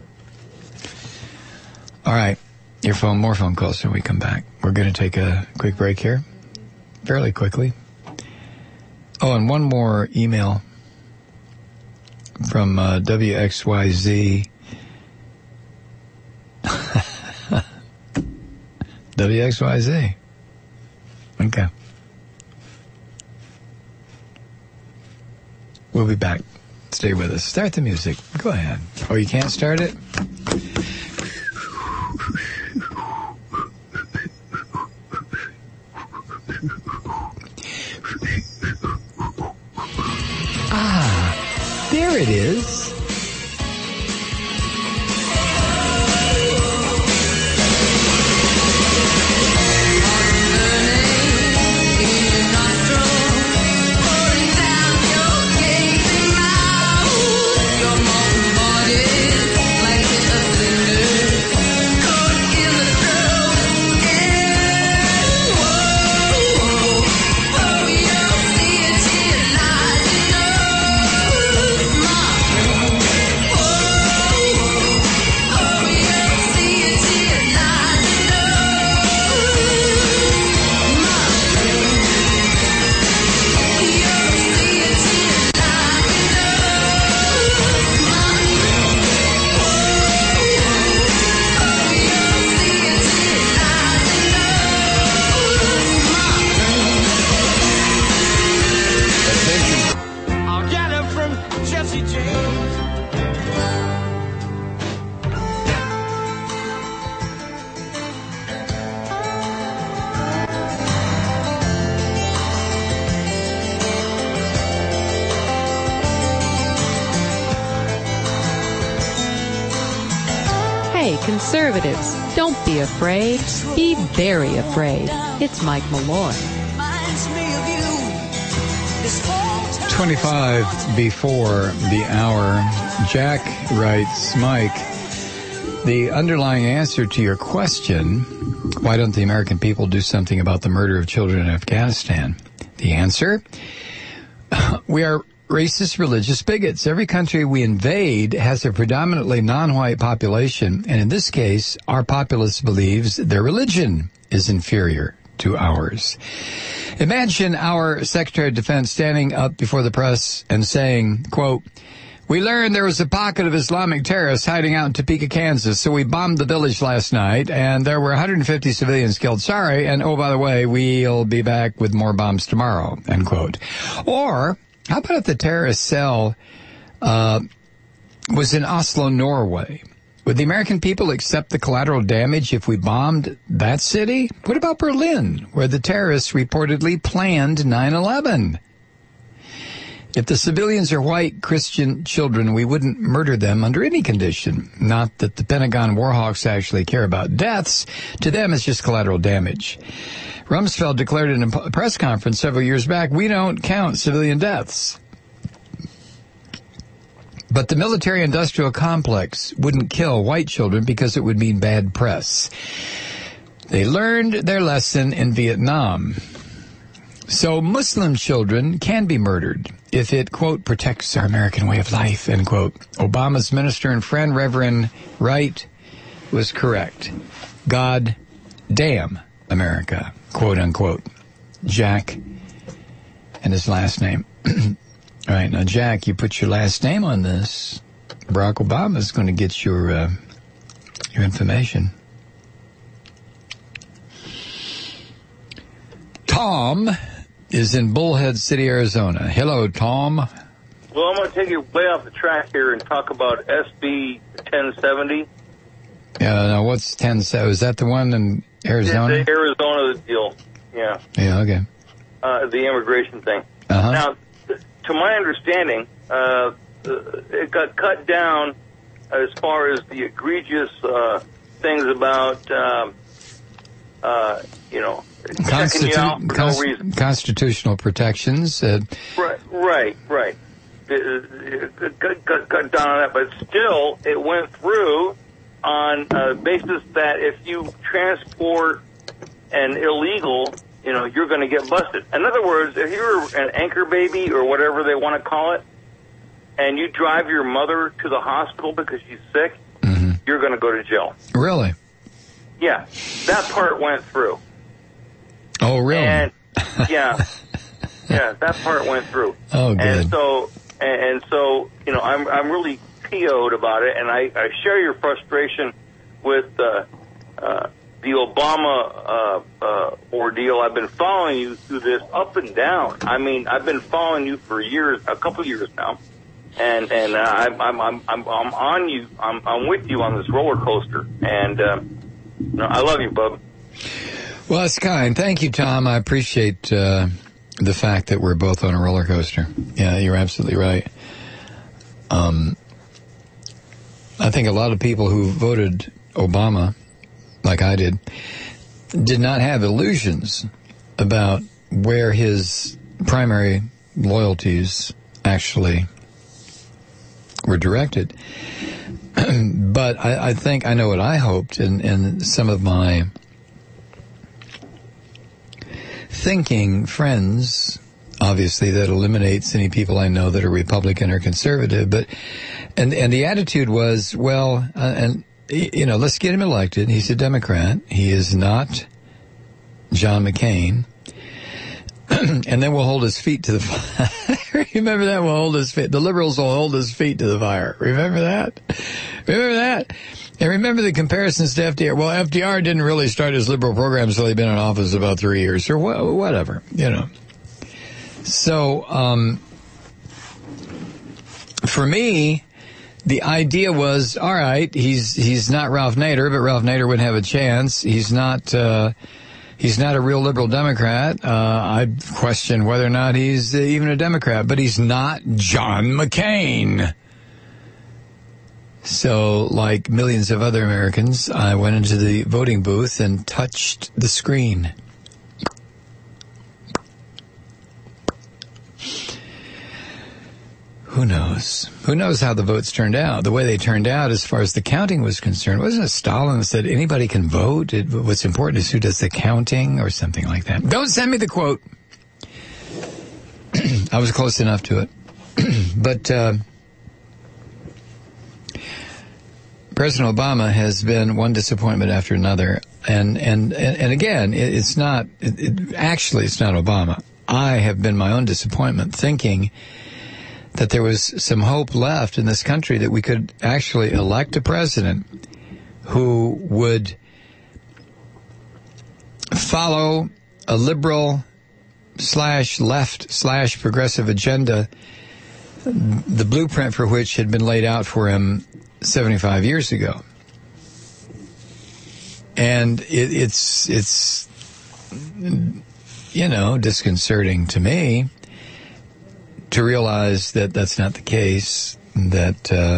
[SPEAKER 1] All right. Your phone, more phone calls when we come back. We're going to take a quick break here. fairly quickly. Oh, and one more email from uh, W X Y Z. W X Y Z. Okay. We'll be back. Stay with us. Start the music. Go ahead. Oh, you can't start it? Ah, there it is.
[SPEAKER 3] Conservatives, don't be afraid. Be very afraid. It's Mike Malloy.
[SPEAKER 1] twenty-five before the hour. Jack writes, Mike, the underlying answer to your question, why don't the American people do something about the murder of children in Afghanistan? The answer? We are racist, religious bigots. Every country we invade has a predominantly non-white population, and in this case, our populace believes their religion is inferior to ours. Imagine our Secretary of Defense standing up before the press and saying, quote, "We learned there was a pocket of Islamic terrorists hiding out in Topeka, Kansas, so we bombed the village last night, and there were one hundred fifty civilians killed. Sorry, and oh, by the way, we'll be back with more bombs tomorrow," end quote. Or, how about if the terrorist cell uh, was in Oslo, Norway? Would the American people accept the collateral damage if we bombed that city? What about Berlin, where the terrorists reportedly planned nine eleven? If the civilians are white Christian children, we wouldn't murder them under any condition. Not that the Pentagon warhawks actually care about deaths. To them, it's just collateral damage. Rumsfeld declared in a press conference several years back, we don't count civilian deaths. But the military-industrial complex wouldn't kill white children because it would mean bad press. They learned their lesson in Vietnam. So Muslim children can be murdered if it, quote, protects our American way of life, end quote. Obama's minister and friend, Reverend Wright, was correct. God damn America, quote, unquote. Jack and his last name. All right, now, Jack, you put your last name on this. Barack Obama is going to get your uh, your information. Tom is in Bullhead City, Arizona. Hello, Tom.
[SPEAKER 8] Well, I'm going to take you way off the track here and talk about S B ten seventy.
[SPEAKER 1] Yeah, now what's ten seventy? Is that the one in Arizona?
[SPEAKER 8] The Arizona deal, yeah.
[SPEAKER 1] Yeah, okay.
[SPEAKER 8] Uh, the immigration thing.
[SPEAKER 1] Uh-huh.
[SPEAKER 8] Now, to my understanding, uh, it got cut down as far as the egregious uh, things about, um, uh, you know, checking you out for
[SPEAKER 1] Const-
[SPEAKER 8] no reason.
[SPEAKER 1] Constitutional protections. Uh,
[SPEAKER 8] right, right, right. It, it got, got, got down on that, but still, it went through on a basis that if you transport an illegal, you know, you're going to get busted. In other words, if you're an anchor baby or whatever they want to call it, and you drive your mother to the hospital because she's sick, mm-hmm. you're going to go to jail.
[SPEAKER 1] Really?
[SPEAKER 8] Yeah, that part went through.
[SPEAKER 1] Oh, really?
[SPEAKER 8] And, Yeah, yeah, that part went through.
[SPEAKER 1] Oh, good.
[SPEAKER 8] And so, and, and so, you know, I'm I'm really P O'd about it, and I, I share your frustration with uh, uh, the Obama uh, uh, ordeal. I've been following you through this up and down. I mean, I've been following you for years, a couple of years now, and and uh, I'm, I'm I'm I'm I'm on you. I'm I'm with you on this roller coaster, and uh, you know, I love you, bub.
[SPEAKER 1] Well, that's kind. Thank you, Tom. I appreciate uh, the fact that we're both on a roller coaster. Yeah, you're absolutely right. Um, I think a lot of people who voted Obama, like I did, did not have illusions about where his primary loyalties actually were directed. But I, I think I know what I hoped, and, and some of my thinking friends, obviously that eliminates any people I know that are Republican or conservative, but and and the attitude was, well, uh, and you know, let's get him elected. He's a Democrat. He is not John McCain. And then we'll hold his feet to the fire. Remember that? We'll hold his feet. The liberals will hold his feet to the fire. Remember that? Remember that? And remember the comparisons to F D R. Well, F D R didn't really start his liberal program until he'd been in office about three years or wh- whatever, you know. So, um, for me, the idea was, all right, he's he's not Ralph Nader, but Ralph Nader would have a chance. He's not uh, he's not a real liberal Democrat. Uh, I'd question whether or not he's uh, even a Democrat, but he's not John McCain. So, like millions of other Americans, I went into the voting booth and touched the screen. Who knows? Who knows how the votes turned out? The way they turned out as far as the counting was concerned, wasn't it Stalin that said anybody can vote? It, what's important is who does the counting or something like that. Don't send me the quote. I was close enough to it. But uh, President Obama has been one disappointment after another. And, and, and again, it, it's not, it, it, actually it's not Obama. I have been my own disappointment thinking that there was some hope left in this country that we could actually elect a president who would follow a liberal slash left slash progressive agenda, the blueprint for which had been laid out for him seventy-five years ago. And it, it's, it's, you know, disconcerting to me to realize that that's not the case, that, uh,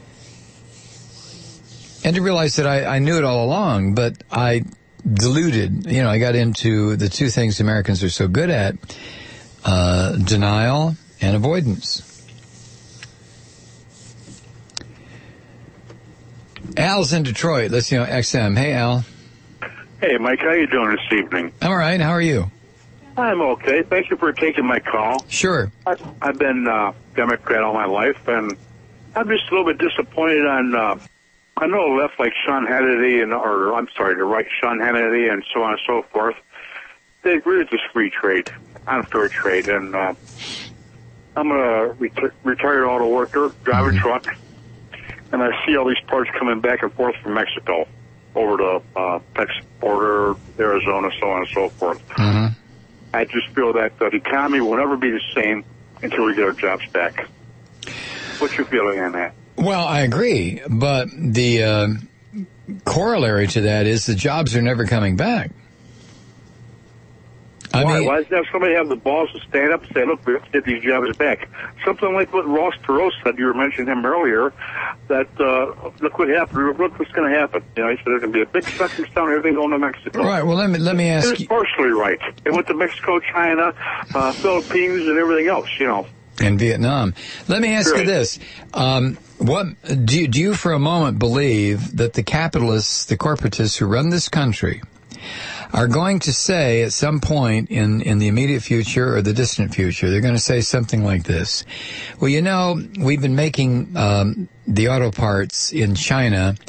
[SPEAKER 1] and to realize that I, I knew it all along, but I diluted, you know, I got into the two things Americans are so good at, uh, denial and avoidance. Al's in Detroit. Let's, you know, X M. Hey, Al.
[SPEAKER 9] Hey, Mike. How you doing this evening?
[SPEAKER 1] I'm all right. How are you?
[SPEAKER 9] I'm okay. Thank you for taking my call.
[SPEAKER 1] Sure.
[SPEAKER 9] I, I've been uh, Democrat all my life, and I'm just a little bit disappointed on, uh, I know the left like Sean Hannity, and, or I'm sorry, the right, Sean Hannity, and so on and so forth. They agree with this free trade, unfair trade, and uh, I'm a ret- retired auto worker, drive mm-hmm. a truck, and I see all these parts coming back and forth from Mexico over the uh, Texas border, Arizona, so on and so forth.
[SPEAKER 1] Mm-hmm.
[SPEAKER 9] I just feel that the economy will never be the same until we get our jobs back. What's your feeling on that?
[SPEAKER 1] Well, I agree, but the uh, corollary to that is the jobs are never coming back. I
[SPEAKER 9] Why?
[SPEAKER 1] mean,
[SPEAKER 9] Why doesn't somebody have the balls to stand up and say, look, we have to get these jobs back? Something like what Ross Perot said, you were mentioning him earlier, that, uh, look what happened, look what's going to happen. You know, he said there's going to be a big sucking down everything going to Mexico.
[SPEAKER 1] Right, well, let me, let me ask
[SPEAKER 9] and
[SPEAKER 1] you.
[SPEAKER 9] It's partially right. It went to Mexico, China, uh, Philippines, and everything else, you know.
[SPEAKER 1] And Vietnam. Let me ask
[SPEAKER 9] Sure.
[SPEAKER 1] you this. Um, what do you, do you for a moment believe that the capitalists, the corporatists who run this country are going to say at some point in, in the immediate future or the distant future, they're going to say something like this. Well, you know, we've been making um, the auto parts in China,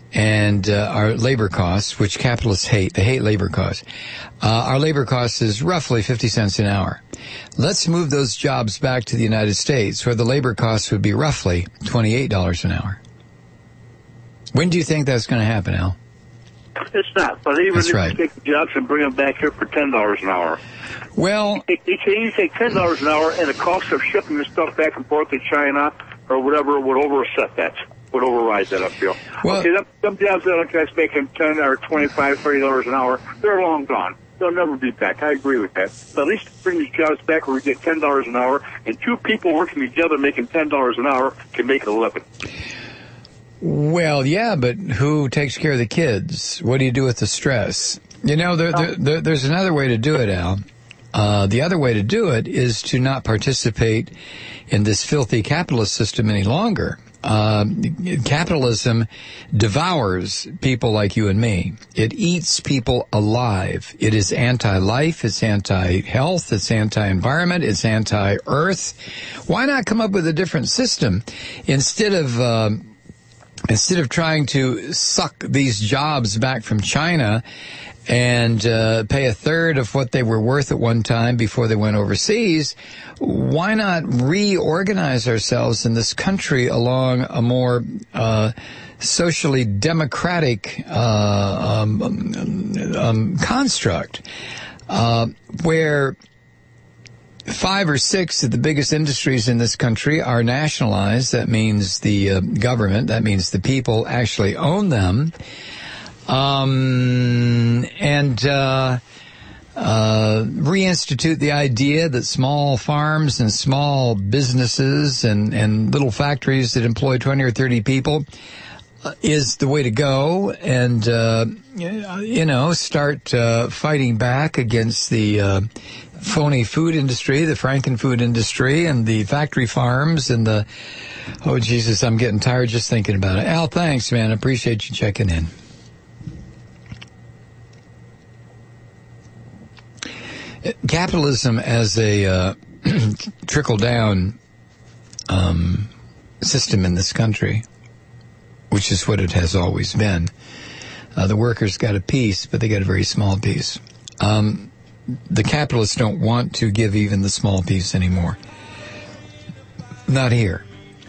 [SPEAKER 1] and uh, our labor costs, which capitalists hate. They hate labor costs. Uh, our labor cost is roughly fifty cents an hour. Let's move those jobs back to the United States, where the labor cost would be roughly twenty-eight dollars an hour. When do you think that's going to happen, Al?
[SPEAKER 9] It's not. But even
[SPEAKER 1] That's
[SPEAKER 9] if
[SPEAKER 1] right.
[SPEAKER 9] you take the jobs and bring them back here for ten dollars an hour.
[SPEAKER 1] Well,
[SPEAKER 9] You, you, can, you take ten dollars an hour, and the cost of shipping the stuff back and forth to China or whatever would overset that, would override that, I feel.
[SPEAKER 1] Well-
[SPEAKER 9] okay, them, them jobs that are guys making ten or twenty-five, thirty dollars an hour, they're long gone. They'll never be back. I agree with that. But at least bring these jobs back where we get ten dollars an hour, and two people working together making ten dollars an hour can make a living.
[SPEAKER 1] well, yeah, but who takes care of the kids? What do you do with the stress? You know, there, there, there, there's another way to do it, Al. Uh, the other way to do it is to not participate in this filthy capitalist system any longer. Uh, capitalism devours people like you and me. It eats people alive. It is anti-life. It's anti-health. It's anti-environment. It's anti-earth. Why not come up with a different system instead of uh, instead of trying to suck these jobs back from China and uh, pay a third of what they were worth at one time before they went overseas? Why not reorganize ourselves in this country along a more uh, socially democratic uh, um, um, construct uh, where five or six of the biggest industries in this country are nationalized? That means the uh, government, that means the people actually own them. Um, and, uh, uh, reinstitute the idea that small farms and small businesses and, and little factories that employ twenty or thirty people uh, is the way to go, and, uh, you know, start, uh, fighting back against the, uh, phony food industry, the Frankenfood industry, and the factory farms, and the, oh, Jesus, I'm getting tired just thinking about it. Al, thanks, man. I appreciate you checking in. Capitalism as a uh, trickle-down um, system in this country, which is what it has always been. Uh, the workers got a piece, but they got a very small piece. Um, the capitalists don't want to give even the small piece anymore. Not here.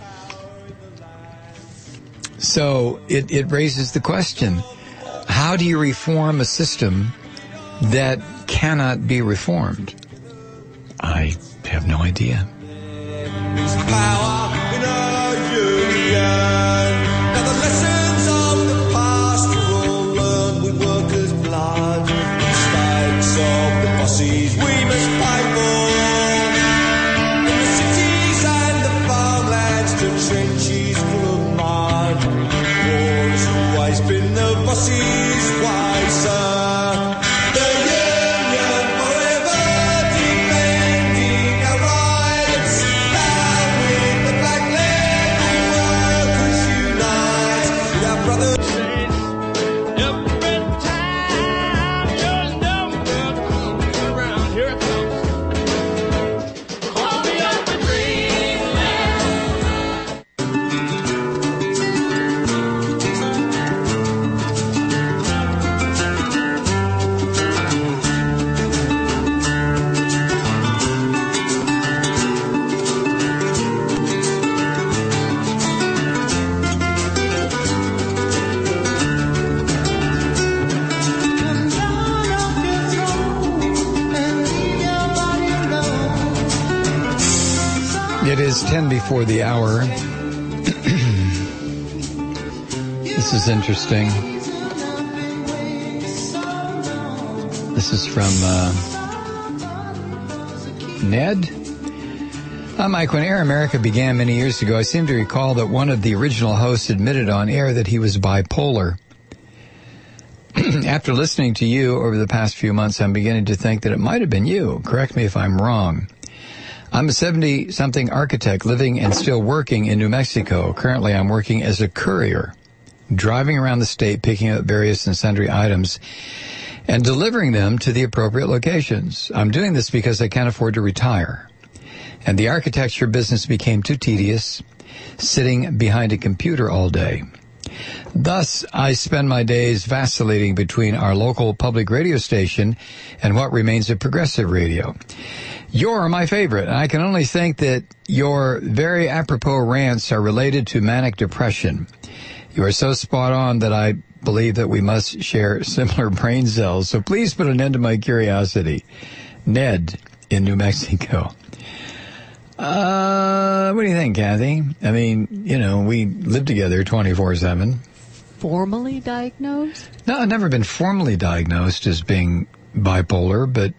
[SPEAKER 1] So it, it raises the question, how do you reform a system that cannot be reformed? I have no idea.
[SPEAKER 6] There's power in our union. Now the lessons of the past are all learned with workers' blood. Mistakes of the bosses we must pay for. In the cities and the farmlands, the trenches full of mud. War has always been the bosses' way, sir.
[SPEAKER 1] It is ten before the hour. This is interesting. This is from uh, Ned. Uh, Mike, when Air America began many years ago, I seem to recall that one of the original hosts admitted on air that he was bipolar. After listening to you over the past few months, I'm beginning to think that it might have been you. Correct me if I'm wrong. I'm a seventy-something architect living and still working in New Mexico. Currently, I'm working as a courier, driving around the state, picking up various and sundry items and delivering them to the appropriate locations. I'm doing this because I can't afford to retire. And the architecture business became too tedious, sitting behind a computer all day. Thus, I spend my days vacillating between our local public radio station and what remains of progressive radio. You're my favorite, and I can only think that your very apropos rants are related to manic depression. You are so spot on that I believe that we must share similar brain cells, so please put an end to my curiosity. Ned in New Mexico. Uh, what do you think, Kathy? I mean, you know, we live together twenty-four seven.
[SPEAKER 3] Formally diagnosed?
[SPEAKER 1] No, I've never been formally diagnosed as being bipolar, but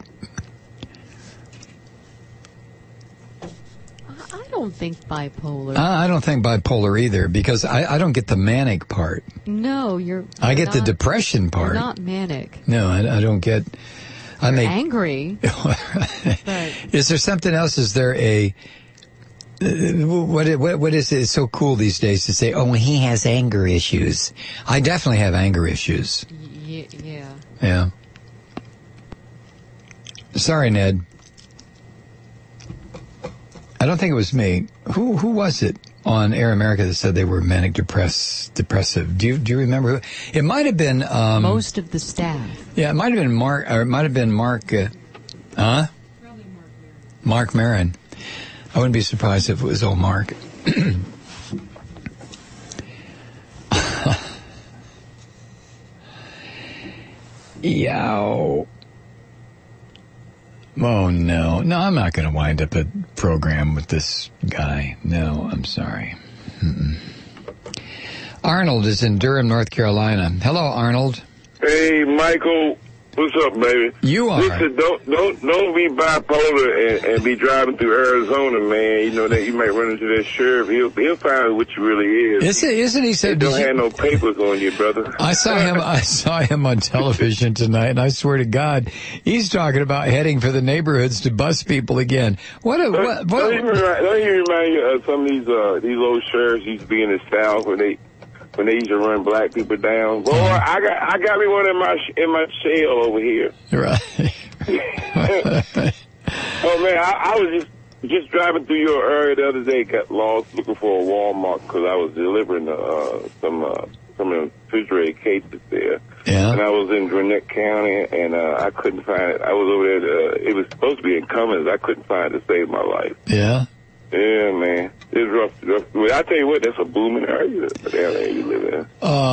[SPEAKER 3] I don't think bipolar.
[SPEAKER 1] Uh, I don't think bipolar either, because I, I don't get the manic part.
[SPEAKER 3] No, you're...
[SPEAKER 1] I get
[SPEAKER 3] not,
[SPEAKER 1] the depression part.
[SPEAKER 3] You're not manic.
[SPEAKER 1] No, I, I don't get... I
[SPEAKER 3] You're
[SPEAKER 1] may,
[SPEAKER 3] angry. But
[SPEAKER 1] is there something else? Is there a... Uh, what, what what is it? It's so cool these days to say, oh, he has anger issues. I definitely have anger issues.
[SPEAKER 3] y- yeah.
[SPEAKER 1] Yeah. Sorry, Ned. I don't think it was me. Who who was it on Air America that said they were manic depress, depressive? Do you do you remember who? It might have been um,
[SPEAKER 3] Most of the staff.
[SPEAKER 1] Yeah, it might have been Mark, or it might have been Mark. Uh, huh? Mark Maron. I wouldn't be surprised if it was old Mark. Yow. Oh, no. No, I'm not going to wind up a program with this guy. No, I'm sorry. Mm-mm. Arnold is in Durham, North Carolina. Hello, Arnold.
[SPEAKER 10] Hey, Michael. What's up, baby?
[SPEAKER 1] You are.
[SPEAKER 10] Listen, don't don't don't be bipolar and, and be driving through Arizona, man. You know that you might run into that sheriff. He'll he'll find out what you really is.
[SPEAKER 1] Isn't, isn't he said?
[SPEAKER 10] He don't
[SPEAKER 1] you,
[SPEAKER 10] have no papers on you, brother.
[SPEAKER 1] I saw him. I saw him on television tonight, and I swear to God, he's talking about heading for the neighborhoods to bust people again. What? A, what?
[SPEAKER 10] Don't,
[SPEAKER 1] what
[SPEAKER 10] don't, you remind, don't you remind you of some of these uh, these old sheriffs used to be in the South when they. When they used to run black people down, boy, I got I got me one in my in my shell over here.
[SPEAKER 1] Right.
[SPEAKER 10] Oh man, I, I was just just driving through your area the other day, got lost looking for a Walmart because I was delivering uh, some uh, some refrigerated cases there.
[SPEAKER 1] Yeah.
[SPEAKER 10] And I was in Gwinnett County, and uh, I couldn't find it. I was over there. To, uh, it was supposed to be in Cummins. I couldn't find it to save my life.
[SPEAKER 1] Yeah.
[SPEAKER 10] Yeah, man. It's rough. rough. Well, I tell you what, that's a booming area, the area you live in.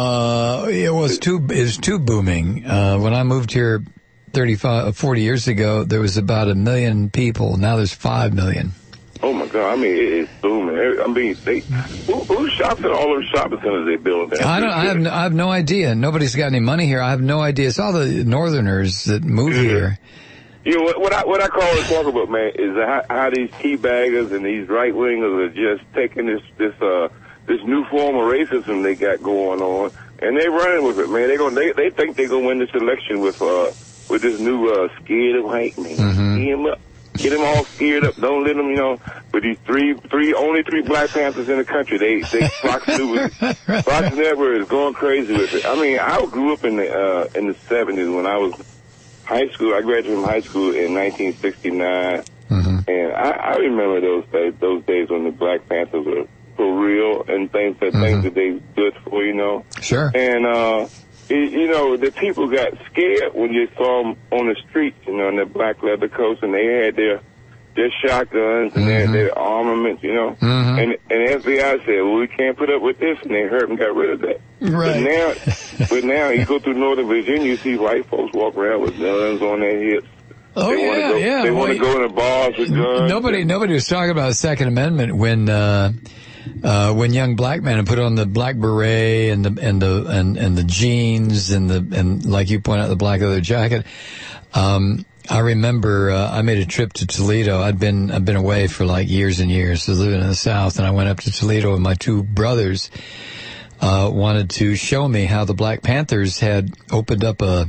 [SPEAKER 1] Uh, it was too, it was too booming. Uh, when I moved here thirty-five, forty years ago, there was about a million people. Now there's five million.
[SPEAKER 10] Oh my God. I mean, it, it's booming. I mean, they, who, who shops at all those shopping centers they build there?
[SPEAKER 1] I don't, I have, no, I have no idea. Nobody's got any money here. I have no idea. It's all the northerners that move
[SPEAKER 10] yeah.
[SPEAKER 1] here.
[SPEAKER 10] You know, what, what I what I call it talk about, man, is how, how these teabaggers and these right wingers are just taking this this uh this new form of racism they got going on, and they running with it, man. They going they they think they gonna win this election with uh with this new uh scared of white man.
[SPEAKER 1] Mm-hmm.
[SPEAKER 10] Get them up, get them all scared up. Don't let them, you know, with these three three only three Black Panthers in the country. They they Fox News Fox Network is going crazy with it. I mean, I grew up in the uh in the seventies when I was. High school. I graduated from high school in nineteen sixty-nine, mm-hmm. and I, I remember those days. Those days when the Black Panthers were for real and things that mm-hmm. things that they stood for, you know.
[SPEAKER 1] Sure.
[SPEAKER 10] And uh, it, you know, the people got scared when they saw them on the streets, you know, in their black leather coats, and they had their their shotguns and mm-hmm. they had their armaments, you know. Mm-hmm. And and F B I said, well, we can't put up with this, and they hurt and got rid of that.
[SPEAKER 1] Right.
[SPEAKER 10] But now, but now you go through Northern Virginia, you see white folks walk around with guns on their hips.
[SPEAKER 1] Oh
[SPEAKER 10] they
[SPEAKER 1] yeah,
[SPEAKER 10] go,
[SPEAKER 1] yeah.
[SPEAKER 10] They want to go in the bars with guns.
[SPEAKER 1] Nobody, nobody was talking about the Second Amendment when uh, uh, when young black men put on the black beret and the and the and, and the jeans and the and like you point out the black leather jacket. Um, I remember uh, I made a trip to Toledo. I'd been I'd been away for like years and years, so living in the South, and I went up to Toledo, and my two brothers uh, wanted to show me how the Black Panthers had opened up a,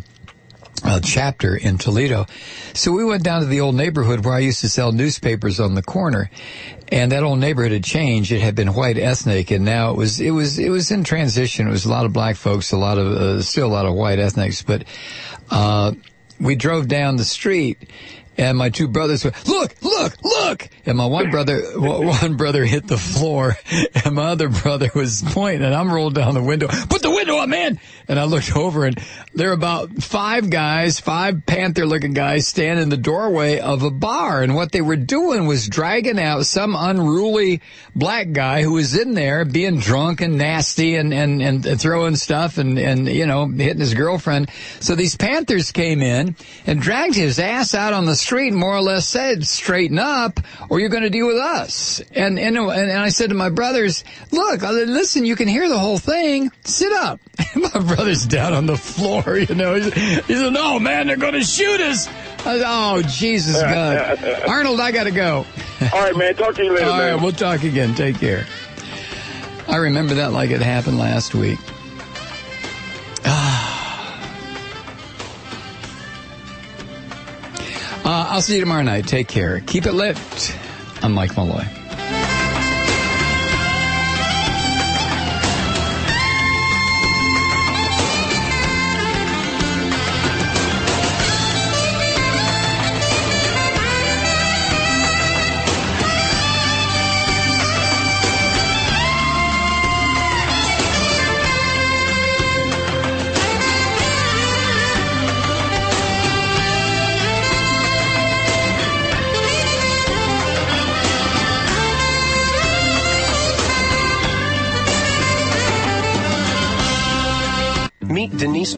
[SPEAKER 1] a chapter in Toledo. So we went down to the old neighborhood where I used to sell newspapers on the corner, and that old neighborhood had changed. It had been white ethnic, and now it was it was it was in transition. It was a lot of black folks, a lot of uh, still a lot of white ethnics, but. Uh, We drove down the street, and my two brothers went, look, look, look, look. And my one brother, one brother hit the floor, and my other brother was pointing, and I'm rolled down the window. Put the window up, man. And I looked over, and there were about five guys, five panther-looking guys standing in the doorway of a bar. And what they were doing was dragging out some unruly black guy who was in there being drunk and nasty and, and, and throwing stuff and, and, you know, hitting his girlfriend. So these panthers came in and dragged his ass out on the street and more or less said, straighten up or you're going to deal with us. And, and, and I said to my brothers, look, listen, you can hear the whole thing. Sit up. My brother's down on the floor, you know. He said, no, man, they're going to shoot us. I said, oh, Jesus, God. Arnold, I got to go.
[SPEAKER 10] All right, man. Talk to you later,
[SPEAKER 1] All
[SPEAKER 10] man.
[SPEAKER 1] right, we'll talk again. Take care. I remember that like it happened last week. Uh, I'll see you tomorrow night. Take care. Keep it lit. I'm Mike Malloy.
[SPEAKER 11] Meet Denise